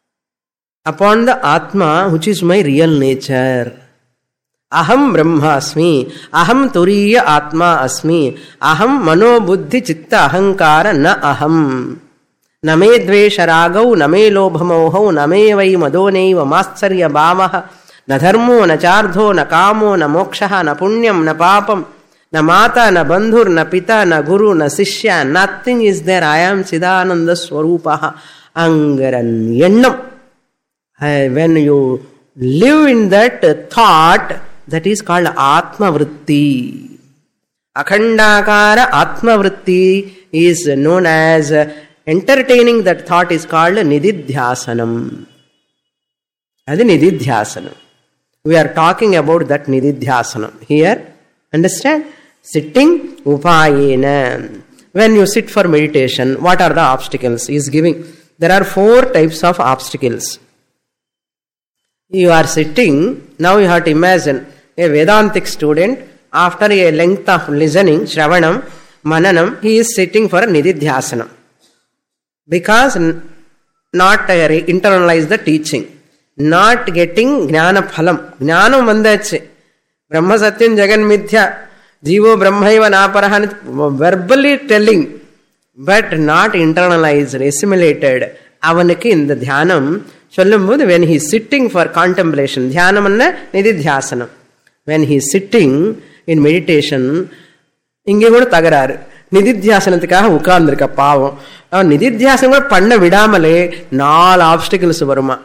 which is my real nature. Aham Brahma Asmi, Aham Turiya Atma Asmi, Aham Mano Buddhi Chitta Ahankara Na Aham. Name Dvesha Ragau, Name Lobhamohau, Name Vai Madoneiva Matsarya Bhavaha, Na Dharmo, Na Chardho, Na Kamo, Na Mokshaha, Na Punyam, Na Papam, Na Mata, Na Bandhur, Na Pita, Na Guru, Na Sishya, nothing is there. I am Siddhananda Swarupaha Angaranyannam. When you live in that thought, that is called Atma Vritti. Akhandakara Atma Vritti is known as entertaining that thought is called Nididhyasanam. That is Nididhyasanam. We are talking about that Nididhyasanam here. Understand? Sitting upayena. When you sit for meditation, what are the obstacles? He is giving. There are 4 types of obstacles. You are sitting, now you have to imagine a Vedantic student, after a length of listening, Shravanam, Mananam, he is sitting for a Nididhyasana. Because not internalize the teaching, not getting Jnana Phalam. Jnanam vandache. Brahma Satyam Jagan Mithya, Jivo Brahmaiva Naparahan, verbally telling, but not internalized, assimilated. Avanaki in the Dhyanam, when he is sitting for contemplation, Dhyanam anna Nididhyasana. When he is sitting in meditation, inge kuda tagararu. Nididhyasanathukkaga ukkaandirukka paavam. Nididhyasanam kuda panna vidamale 4 obstacles varuma.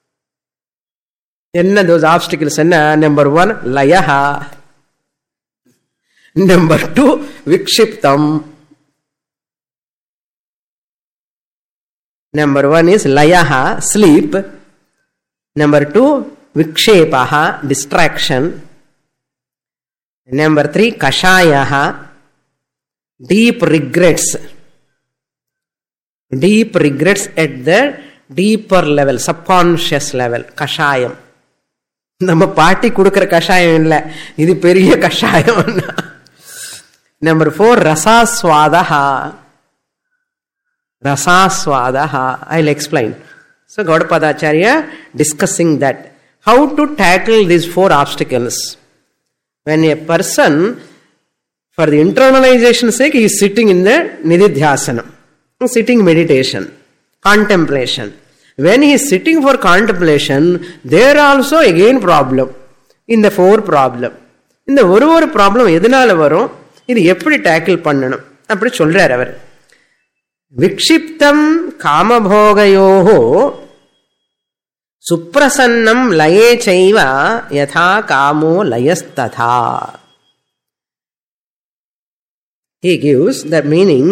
Enna those obstacles enna? Number 1, layaha. Number 2, vikshiptam. Number 1 is layaha, sleep. Number 2, vikshepaha, distraction. Number 3, kashayaha, deep regrets. Deep regrets at the deeper level, subconscious level, kashayam. நம்ம பாட்டி கொடுக்கிற கஷாயம் இல்லை, இது பெரிய கஷாயம். Number 4, rasaswadaha. Rasaswadaha. I'll explain. So Gaudapadacharya discussing that. How to tackle these 4 obstacles. When a person, for the internalization sake, he is sitting in the Nididhyasana, sitting meditation, contemplation. When he is sitting for contemplation, there also again problem. In the 4 problem. In the ஒரு problem எதனால வரும், இது எப்படி tackle பண்ணணும் அப்படி சொல்றார் அவர். விக்ஷிப்தம் காமபோகயோஹோ சுப்ரசன்னம் லயே சைவ யதா காமோ லயஸ்ததா. He gives the meaning.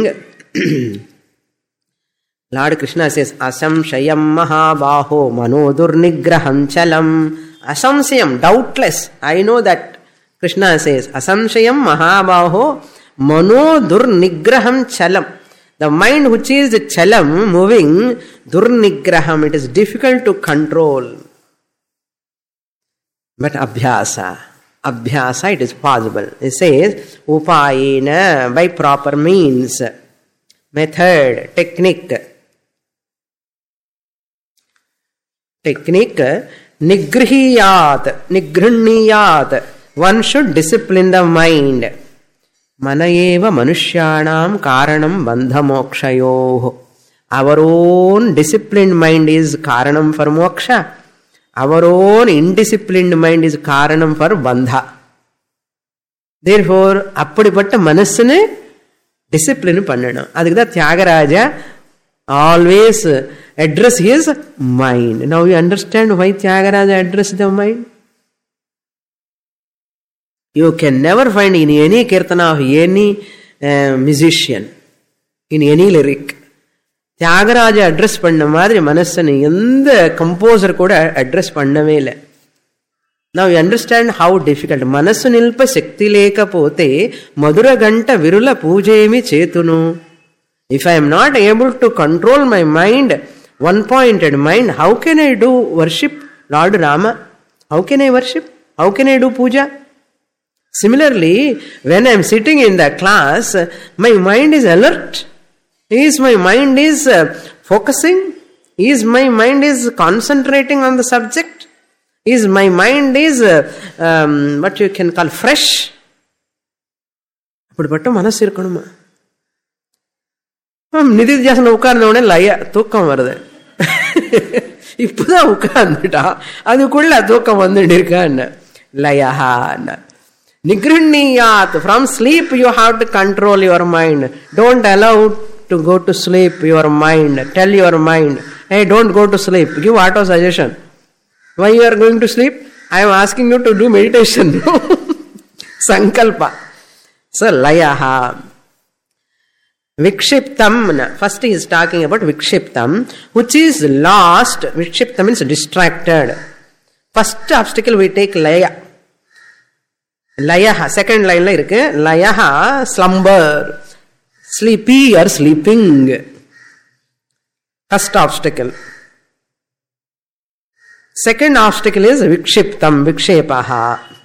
Lord Krishna says, asamshayam mahabaho manodurnigraham chalam. Asamshayam, doubtless. I know that. Krishna says, asamshayam mahabaho manodurnigraham chalam. The mind which is the chalam, moving, durnigraham, it is difficult to control. But abhyasa, it is possible. It says, upayena, by proper means, method, technique, Nigrihniyat. One should discipline the mind. Manayeva manushyanam karanam bandha mokshayoh. Our own disciplined mind is karanam for moksha. Our own indisciplined mind is karanam for bandha. Therefore, appadipatta manassune discipline pannanum. Adukku Tyagaraja always address his mind. Now you understand why Tyagaraja addressed the mind? You can never find in any kirtana of any musician, in any lyric, Tyagaraja address பண்ண மாதிரி மனசனை எந்த composer கூட address பண்ணவே இல்லை. Now you understand how difficult. మనస్సు నిల్ప శక్తి లేకపోతే మధుర గంట విరుల పూజేమి చేతును. If I am not able to control my mind, one-pointed mind, how can I do worship Lord Rama? How can I worship? How can I do puja? Similarly, when I am sitting in the class, my mind is alert. Is my mind is focusing? Is my mind is concentrating on the subject? Is my mind is what you can call fresh? அப்படிப்பட்ட மனசு இருக்கணுமா? நிதித்தியாசனம் உட்கார்ந்த உடனே லய தூக்கம் வருது. இப்பதான் உட்கார்ந்துட்டா அதுக்குள்ள தூக்கம் வந்துட்டு இருக்கான்னு லயஹா. Nigrihniyat. From sleep you have to control your mind. Don't allow to go to sleep your mind. Tell your mind, hey, don't go to sleep. Give auto suggestion. Why you are going to sleep? I am asking you to do meditation. Sankalpa. So layaha. Vikshiptam. First he is talking about vikshiptam, which is lost. Vikshiptam means distracted. First obstacle we take laya. Layaha. Second line la irukku. Layaha, slumber. Sleepy or sleeping. First obstacle. Second obstacle is vikshiptam, vikshepaha.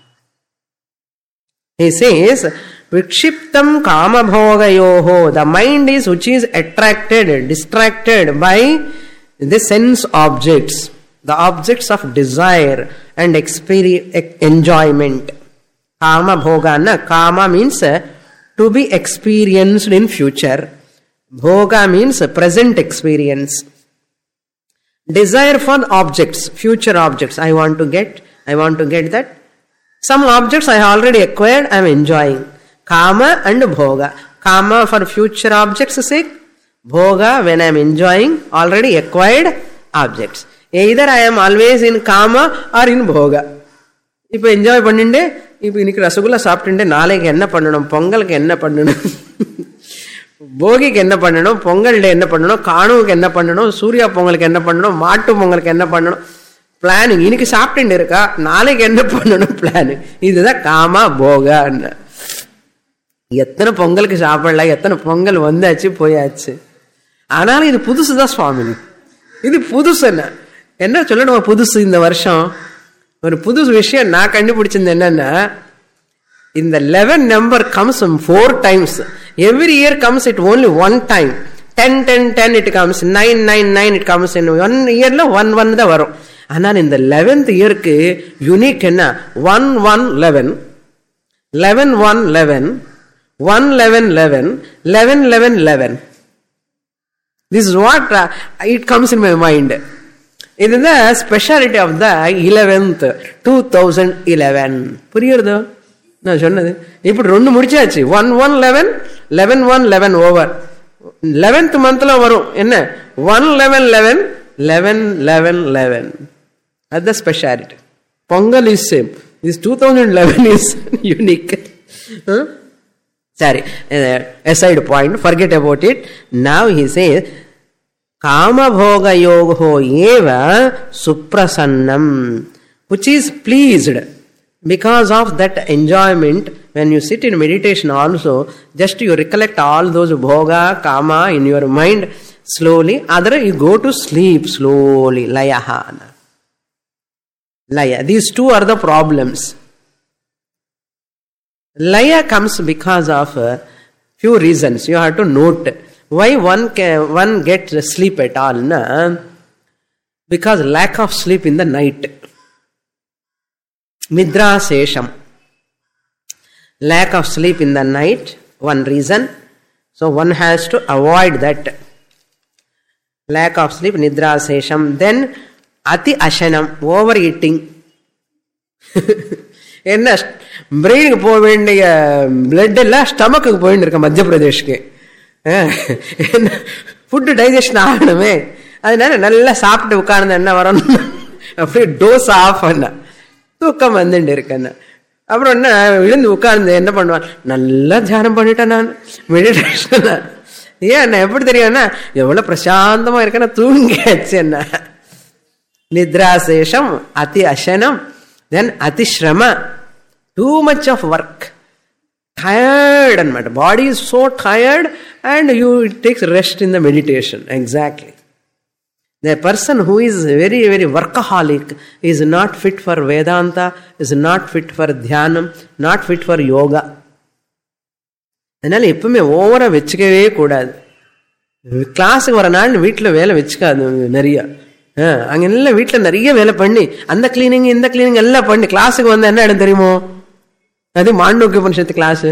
He says, vikshiptam kama bhogayoho. The mind is which is attracted, distracted by the sense objects, the objects of desire and enjoyment. Kama bhogana. Kama means to be experienced in future. Bhoga means present experience. Desire for objects, future objects. I want to get that. Some objects I already acquired, I am enjoying. Kama and bhoga. Kama for future objects' sake. Bhoga when I am enjoying already acquired objects. Either I am always in kama or in bhoga. இப்போ enjoy பண்ணிட்டு இப்போ இன்னைக்கு ரசகுல்லா சாப்பிட்டுட்டு நாளைக்கு என்ன பண்ணணும், பொங்கலுக்கு என்ன பண்ணணும், போகிக்கு என்ன பண்ணணும், பொங்கல்ல என்ன பண்ணணும், காணுவுக்கு என்ன பண்ணணும், சூர்யா பொங்கலுக்கு என்ன பண்ணணும், மாட்டு பொங்கலுக்கு என்ன பண்ணணும், பிளானிங். இன்னைக்கு சாப்பிட்டு இருக்கா, நாளைக்கு என்ன பண்ணணும் பிளானிங். இதுதான் காமா போகான்னு. எத்தனை பொங்கலுக்கு சாப்பிடலாம், எத்தனை பொங்கல் வந்தாச்சு போயாச்சு. ஆனாலும் இது புதுசுதான் சுவாமி. இது புதுசு. என்ன சொல்லணும் புதுசு? இந்த வருஷம் ஒரு புது விஷயம் நான் கண்டுபிடிச்சது என்னன்னா, இந்த 11 number comes 4 times. Every year comes it only one time. 10 10 10 it comes, 9 9 9 it comes. In 1 yearல 1 1 தான் வரும். ஆனால் இந்த 11th இயருக்கு யூனிக் என்ன? 1 1 11 11 1 11 1 11 11 11 11 11. This is what it comes in my mind. இதுதான் ஸ்பெஷாலிட்டி ஆஃப் த 11th 2011. புரியுறதோ நான் சொன்னது? இப்படி 2 முடிச்சாச்சு. 1 1 11 11 1 11 ஓவர். 11th மந்த்ல வரும் என்ன? 1 11 11 11 11 11. அது speciality. Pongal is same. This 2011 is unique. Sorry, aside point, forget about it. Now he says, Kama bhoga yogo eva suprasannam, which is pleased. Because of that enjoyment, when you sit in meditation also, just you recollect all those bhoga, kama in your mind slowly. Other you go to sleep slowly. Layahana. Laya. These two are the problems. Laya comes because of few reasons. You have to note why one gets sleep at all. Na? Because lack of sleep in the night. Nidra Sesham. Lack of sleep in the night, one reason. So one has to avoid that. Lack of sleep, Nidra Sesham. Then Ati Ashanam, overeating. என்ன பிரெயினுக்கு போக வேண்டிய blood எல்லாம் ஸ்டமக்கு போயின்னு இருக்க மத்திய பிரதேஷ்க்கு. Food digestion ஆகணுமே, அதனால நல்லா சாப்பிட்டு உட்கார்ந்து என்ன வரணும், அப்படியே டோஸ் ஆஃப் பண்ண தூக்கம் வந்துட்டு இருக்கேன். அப்புறம் என்ன விழுந்து உட்கார்ந்து என்ன பண்ணுவான், நல்லா தியானம் பண்ணிட்டேன் நான், மெடிடேஷன். ஏன் எப்படி தெரியும்னா எவ்வளவு பிரசாந்தமா இருக்கேன்னா தூங்கியாச்சு. என்ன நித்ராசேஷம், அதி அசனம், then atishrama, too much of work, tired, and my body is so tired, and it takes rest in the meditation. Exactly. The person who is very, very workaholic is not fit for Vedanta, is not fit for Dhyanam, not fit for yoga. அதனால எப்பவுமே ஓவரா வச்சுக்கவே கூடாது. கிளாஸுக்கு வர நாள் வீட்டில் வேலை வச்சுக்காது நிறைய. அங்கெல்லாம் வீட்டில் நிறைய வேலை பண்ணி அந்த கிளீனிங் இந்த கிளீனிங் எல்லாம் பண்ணி கிளாஸுக்கு வந்தா என்ன இடம் தெரியுமோ, அது Mandukya Upanishad class.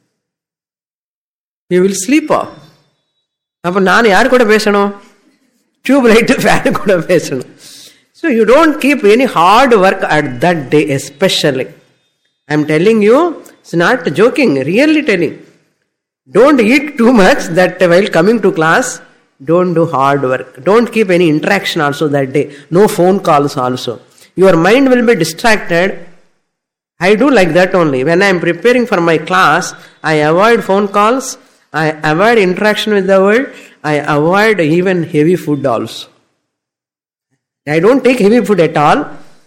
You will sleep off. அப்போ நான் யாரு கூட பேசணும், டியூப் லைட் ஃபேன் கூட பேசணும். So you don't keep any hard work at that day especially. I am telling you, it's not joking, really telling. Don't eat too much that while coming to class. Don't do hard work. Don't keep any interaction also that day. No phone calls also. Your mind will be distracted. I do like that only. When I am preparing for my class, I avoid phone calls. I avoid interaction with the world. I avoid even heavy food also. I don't take heavy food at all.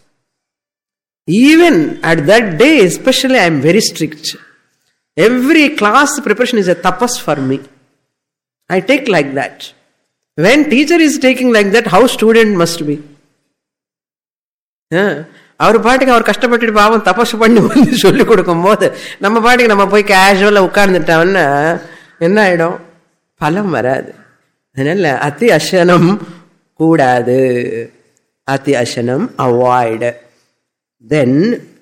Even at that day, especially, I am very strict. Every class preparation is a tapas for me. I take like that. When teacher is taking like that, how student must be? அவர் பாட்டுக்கு அவர் கஷ்டப்பட்டு பாவம் தபஸ் பண்ணி வந்து சொல்லி கொடுக்கும் போது நம்ம பாட்டுக்கு நம்ம போய் கேஷுவலா உட்கார்ந்துட்டோம்னா என்ன ஆயிடும், பலம் வராது. அதனால அதி அசனம் கூடாது. அதி அசனம் avoid. Then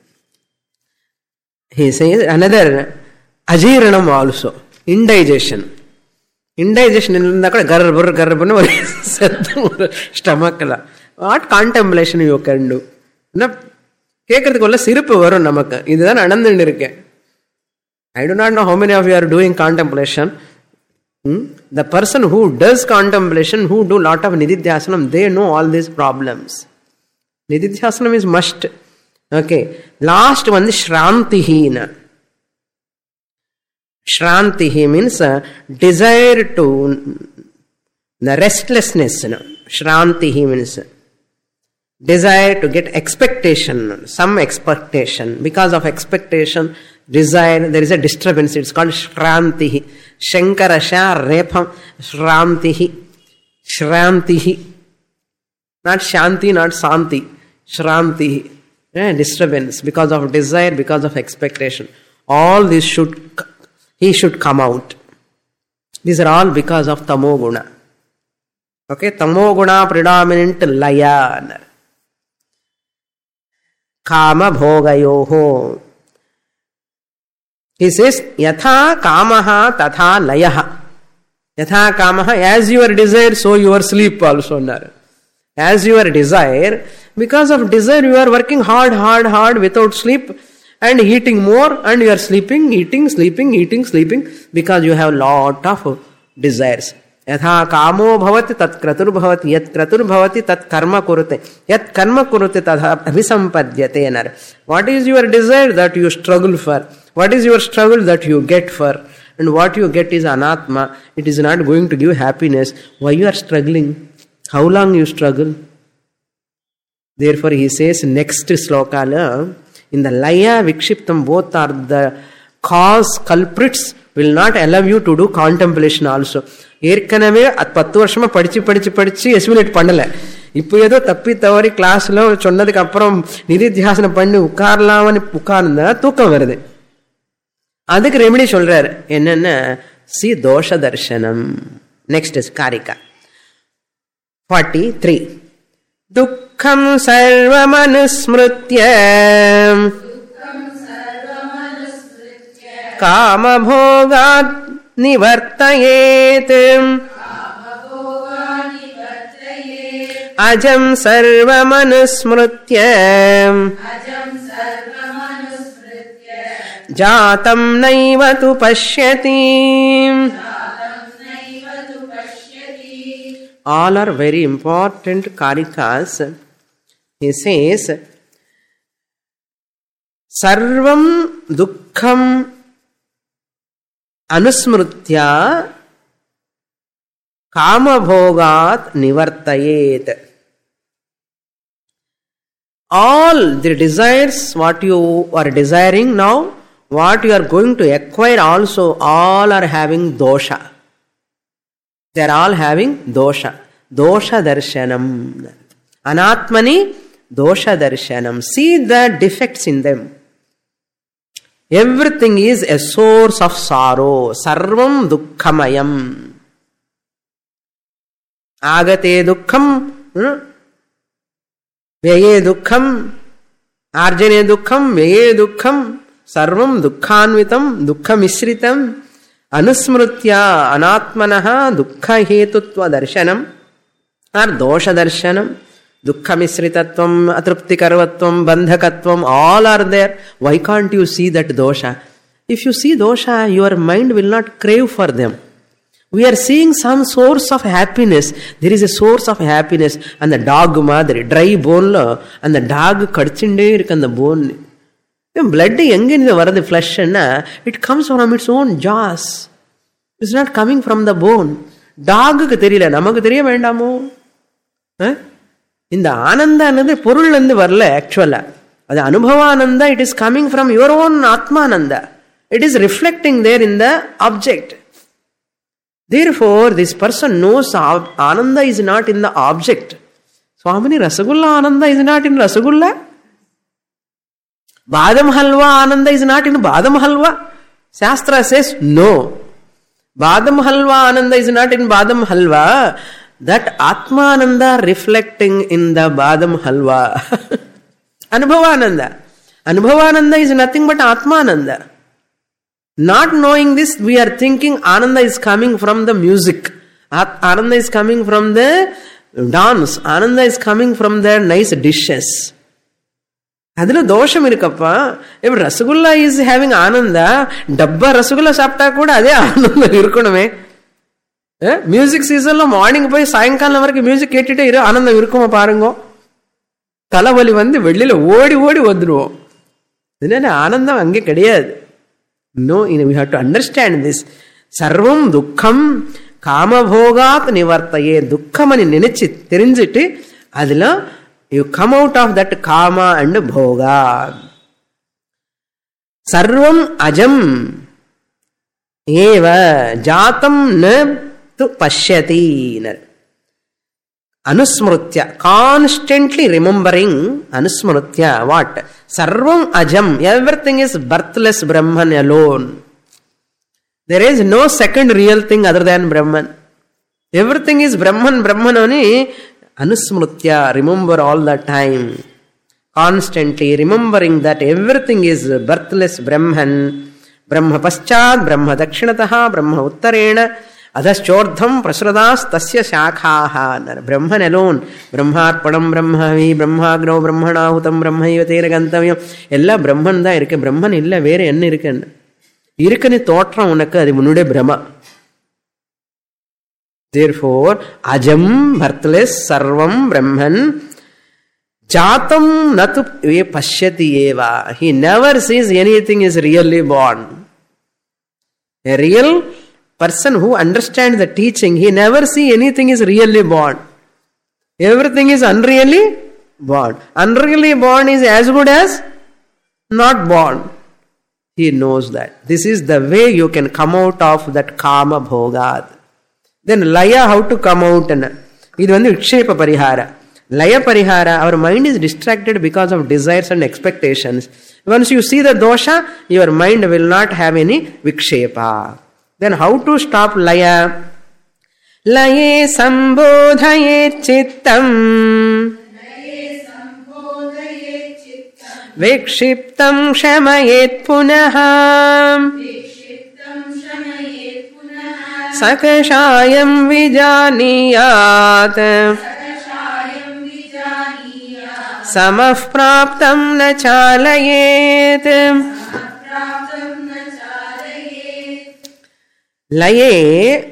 he says another அஜீரணம் ஆல்சோ, இன்டைஜஷன். இன்டைஜஷன் இருந்தால் கூட கர்ப்பன்னு ஒரு சத்தம் ஒரு ஸ்டமக்கில். What contemplation you can do. என்ன கேட்கறதுக்கு உள்ள சிரிப்பு வரும் நமக்கு. இதுதான் நடந்துன்னு இருக்கேன். I do not know how many of you are doing contemplation. The person who does contemplation, who do lot of நிதித்தியாசனம், they know all these problems. நிதித்தியாசனம் இஸ் மஸ்ட். ஓகே, லாஸ்ட் வந்து ஸ்ராந்திஹீன. Shrantihi means desire to, the restlessness. Shrantihi means desire to get expectation, some expectation. Because of expectation, desire, there is a disturbance. It's called Shrantihi. Shankarasha Repam Shrantihi. Shrantihi. Not Shanti, not Santi. Shrantihi. Disturbance because of desire, because of expectation. All this he should come out. These are all because of tamo guna. Okay, tamo guna predominant laya. Kama bhogayoho. He says, yatha kamaha tatha layaha. Yatha kamaha, as your desire, so your sleep also. As your desire, because of desire you are working hard without sleep. And eating more, and you are sleeping, eating, sleeping, because you have lot of desires. Yatha kamo bhavati tat kratur bhavati, yat kratur bhavati tat karma kurute, yat karma kurute tadha abhisampadyate. What is your desire that you struggle for? What is your struggle that you get for? And what you get is anatma. It is not going to give happiness. Why you are struggling? How long you struggle? Therefore he says next sloka, in the laya vikshiptam, both are the cause culprits, will not allow you to do contemplation also. ஏற்கனவே 10 வருஷமா படிச்சு estimate பண்ணல. இப்போ ஏதோ தப்பி தவறி கிளாஸ்ல சொன்னதுக்கு அப்புறம் நிதித்தியாசனம் பண்ணி உட்காரலாம்னு உட்கார்ந்தா தூக்கம் வருது. அதுக்கு ரெமெடி சொல்றாரு. என்னன்னா சி தோஷ தர்சனம். Next is karika 43. dukkam sarvamanusmritya kama bhogat nivartayet ajam sarvamanusmritya jatam naiva tu pashyati. All are very important karikas. He says, sarvam dukkham anusmritya kama bhogat nivartayet. All the desires, what you are desiring now, what you are going to acquire also, all are having dosha. They are all having dosha. Dosha darshanam. Anatmani dosha darshanam. See the defects in them. Everything is a source of sorrow. Sarvam dukkhamayam. Agate dukkham. Vyaye dukkham. Arjane dukkham. Vyaye dukkham. Sarvam dukkhanvitam. Dukkhamishritam. Anusmritya anatmanaha dukkha hetutva darshanam or dosha darshanam, dukkha misritatvam, atruptikarvatvam, bandhakatvam, all are there. Why can't you see that dosha? If you see dosha, your mind will not crave for them. We are seeing some source of happiness. There is a source of happiness. And the dog madri, dry bone lo, and the dog kadchinde irukku the bone. Blood engine the flesh, it comes from its own jaws. It's not coming from the bone. Dog ku theriyala, namakku theriya vendamo. In the ananda another porul and the varla actually. The anubhavananda, it is coming from your own atmananda. It is reflecting there in the object. Therefore, this person knows ananda is not in the object. Swamini, Rasagulla ananda is not in Rasagulla. Badam halwa ananda is not in badam halwa. Shastra says no. Badam halwa ananda is not in badam halwa. That atmananda reflecting in the badam halwa. Anubhavananda. Anubhavananda is nothing but atmananda. Not knowing this, we are thinking ananda is coming from the music. Ananda is coming from the dance. Ananda is coming from the nice dishes. Adila dosham irukappa. If Rasgulla is having ananda, dabba Rasgulla sapta kuda ade ananda irukunume. Music season lo morning poi sayankalam varaku music kettite iru ananda irukuma paarengo. Talavali vandu vellila odi vandruvom. Idana anandam ange kediyadu. No, we have to understand this. Sarvam dukkham kama bhogat nivartaye. Dukkham ani nenechi therinjittu adila you come out of that kama and bhoga. Sarvam ajam eva jatam na tu pashyati. Anusmritya, constantly remembering. Anusmritya, what? Sarvam ajam, everything is birthless Brahman alone. There is no second real thing other than Brahman. Everything is Brahman, Brahman only. Anusmritya, remember all the time. Constantly remembering that everything is birthless Brahman. Brahma paschad, Brahma dakshinataha, Brahma uttarena, adhaschordham prasradas tasya shakhaha. Brahman alone. Brahmarpanam brahmavi, brahmagno brahmanahutam brahmayivatera gantavayam. Ella Brahman da irukku. Brahman illa vera enna irukku. Irukkani thottram unakku adu munnude Brahma. Therefore, ajam, birthless, sarvam, Brahman, jatam natu pashyati eva. He never sees anything is really born. A real person who understands the teaching, he never sees anything is really born. Everything is unreally born. Unreally born is as good as not born. He knows that. This is the way you can come out of that kama bhogad. Then laya, how to come out? This is vikshepa parihara. Laya parihara, our mind is distracted because of desires and expectations. Once you see the dosha, your mind will not have any vikshepa. Then how to stop laya? Laye sambodhaye chittam Vikshiptam shamayet punah. Sakashayam vijaniyat. Samah praptam na chalayet. Laye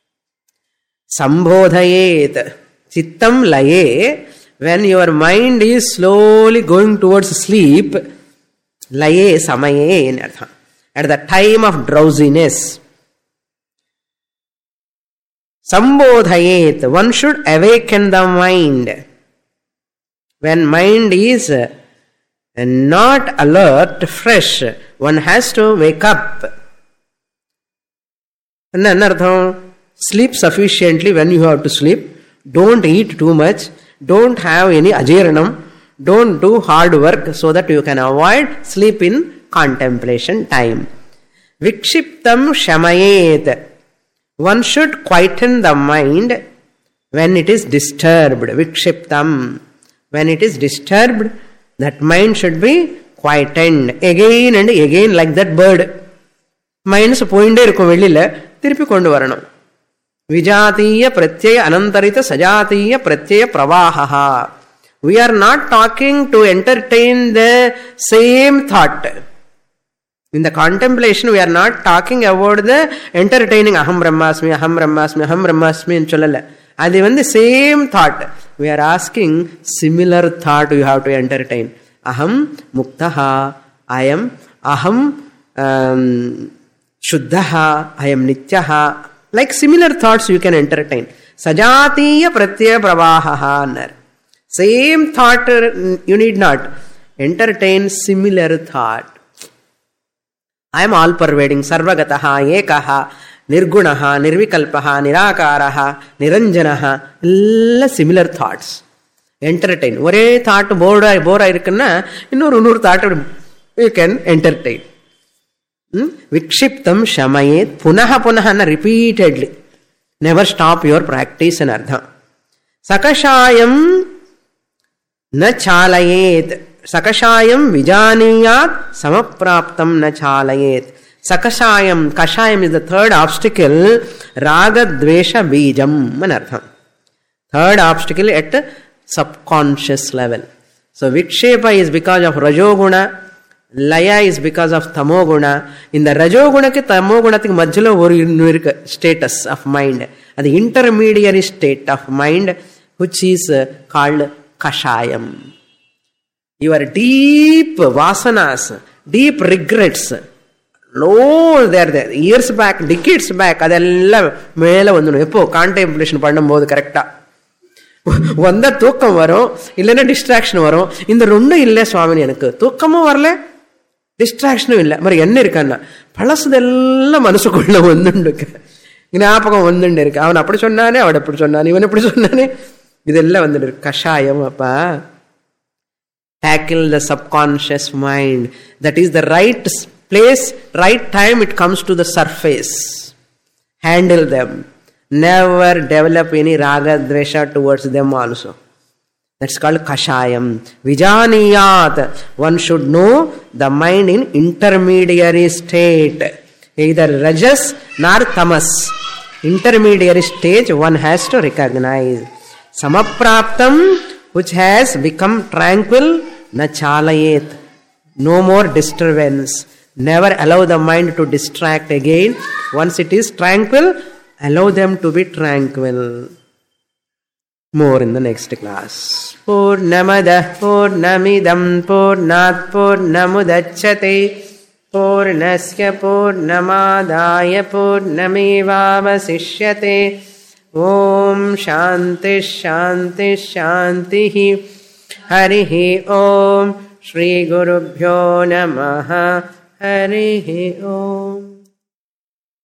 sambodhayet. Chittam laye. When your mind is slowly going towards sleep, laye samaye in artha. At the time of drowsiness. Sambodhayet. One should awaken the mind. When mind is not alert, fresh, one has to wake up. Sleep sufficiently when you have to sleep. Don't eat too much. Don't have any ajiranam. Don't do hard work so that you can avoid sleep in contemplation time. Vikshiptam shamayet. One should quieten the mind when it is disturbed. Vikshiptam. When it is disturbed, that mind should be quietened. Again and again, like that bird. Minds pointe irukkum vellila tiruppi kondu varanam. Vijatiya pratyaya anantarita sajatiya pratyaya pravahaha. We are not talking to entertain the same thought. In the contemplation, we are not talking about the entertaining aham brahmasmi, aham brahmasmi, aham brahmasmi in cholala. And even the same thought. We are asking similar thought you have to entertain. Aham muktaha, I am aham shuddhaha, I am nityaha. Like similar thoughts you can entertain. Sajatiya pratyaya pravahaha. Same thought you need not. Entertain similar thought. I am all pervading, sarvagataha, ekaha, nirgunaha, nirvikalpaha, nirakaraha, niranjanaha. All similar thoughts. Entertain. One thought bore irukna, innor thought you can entertain. Vikshiptam shamayet. Punaha punaha repeatedly. Never stop your practice in ardha. Sakashayam na chalayet. Sakashayam vijaniyat samapraptam na chalayet. Sakashayam, kashayam is the third obstacle. Raga dvesha bijam anartham. Third obstacle at subconscious level. So vikshepa is because of rajoguna. Laya is because of tamoguna. In the rajoguna ke tamoguna thik madhyalo oru status of mind. And the intermediary state of mind which is called kashayam. Your deep vasanas, deep regrets, no, they are there. Years back, decades back, adella mela vandu eppo contemplation பண்ணும்போது கரெக்ட்டா வந்த தூக்கம் வரும், இல்லைன்னா distraction வரும். இந்த ரெண்டும் இல்லை சுவாமி, எனக்கு தூக்கமும் வரல, டிஸ்ட்ராக்ஷனும் இல்லை. மாதிரி என்ன இருக்கான்னா பழசுதெல்லாம் மனசுக்குள்ள வந்துண்டு ஞாபகம் வந்துட்டு இருக்கு. அவன் அப்படி சொன்னானே, அவன் எப்படி சொன்னானே, இவன் எப்படி சொன்னானே, இதெல்லாம் வந்துட்டு இருக்கு. கஷாயம். அப்பா tackle the subconscious mind. That is the right place, right time it comes to the surface. Handle them. Never develop any raga dvesha towards them also. That's called kashayam. Vijaniyat. One should know the mind in intermediary state. Either rajas nor tamas. Intermediary stage one has to recognize. Samapraptam, which has become tranquil, na chalayet. No more disturbance. Never allow the mind to distract again. Once it is tranquil, allow them to be tranquil. More in the next class. Purnamadah purnamidam purnat purnamudachyate purnasya purnamadaya purnamevavasishyate. Om Shanti Shanti Shanti. Harihi Om. Shri Gurubhyo Namaha. Harihi Om.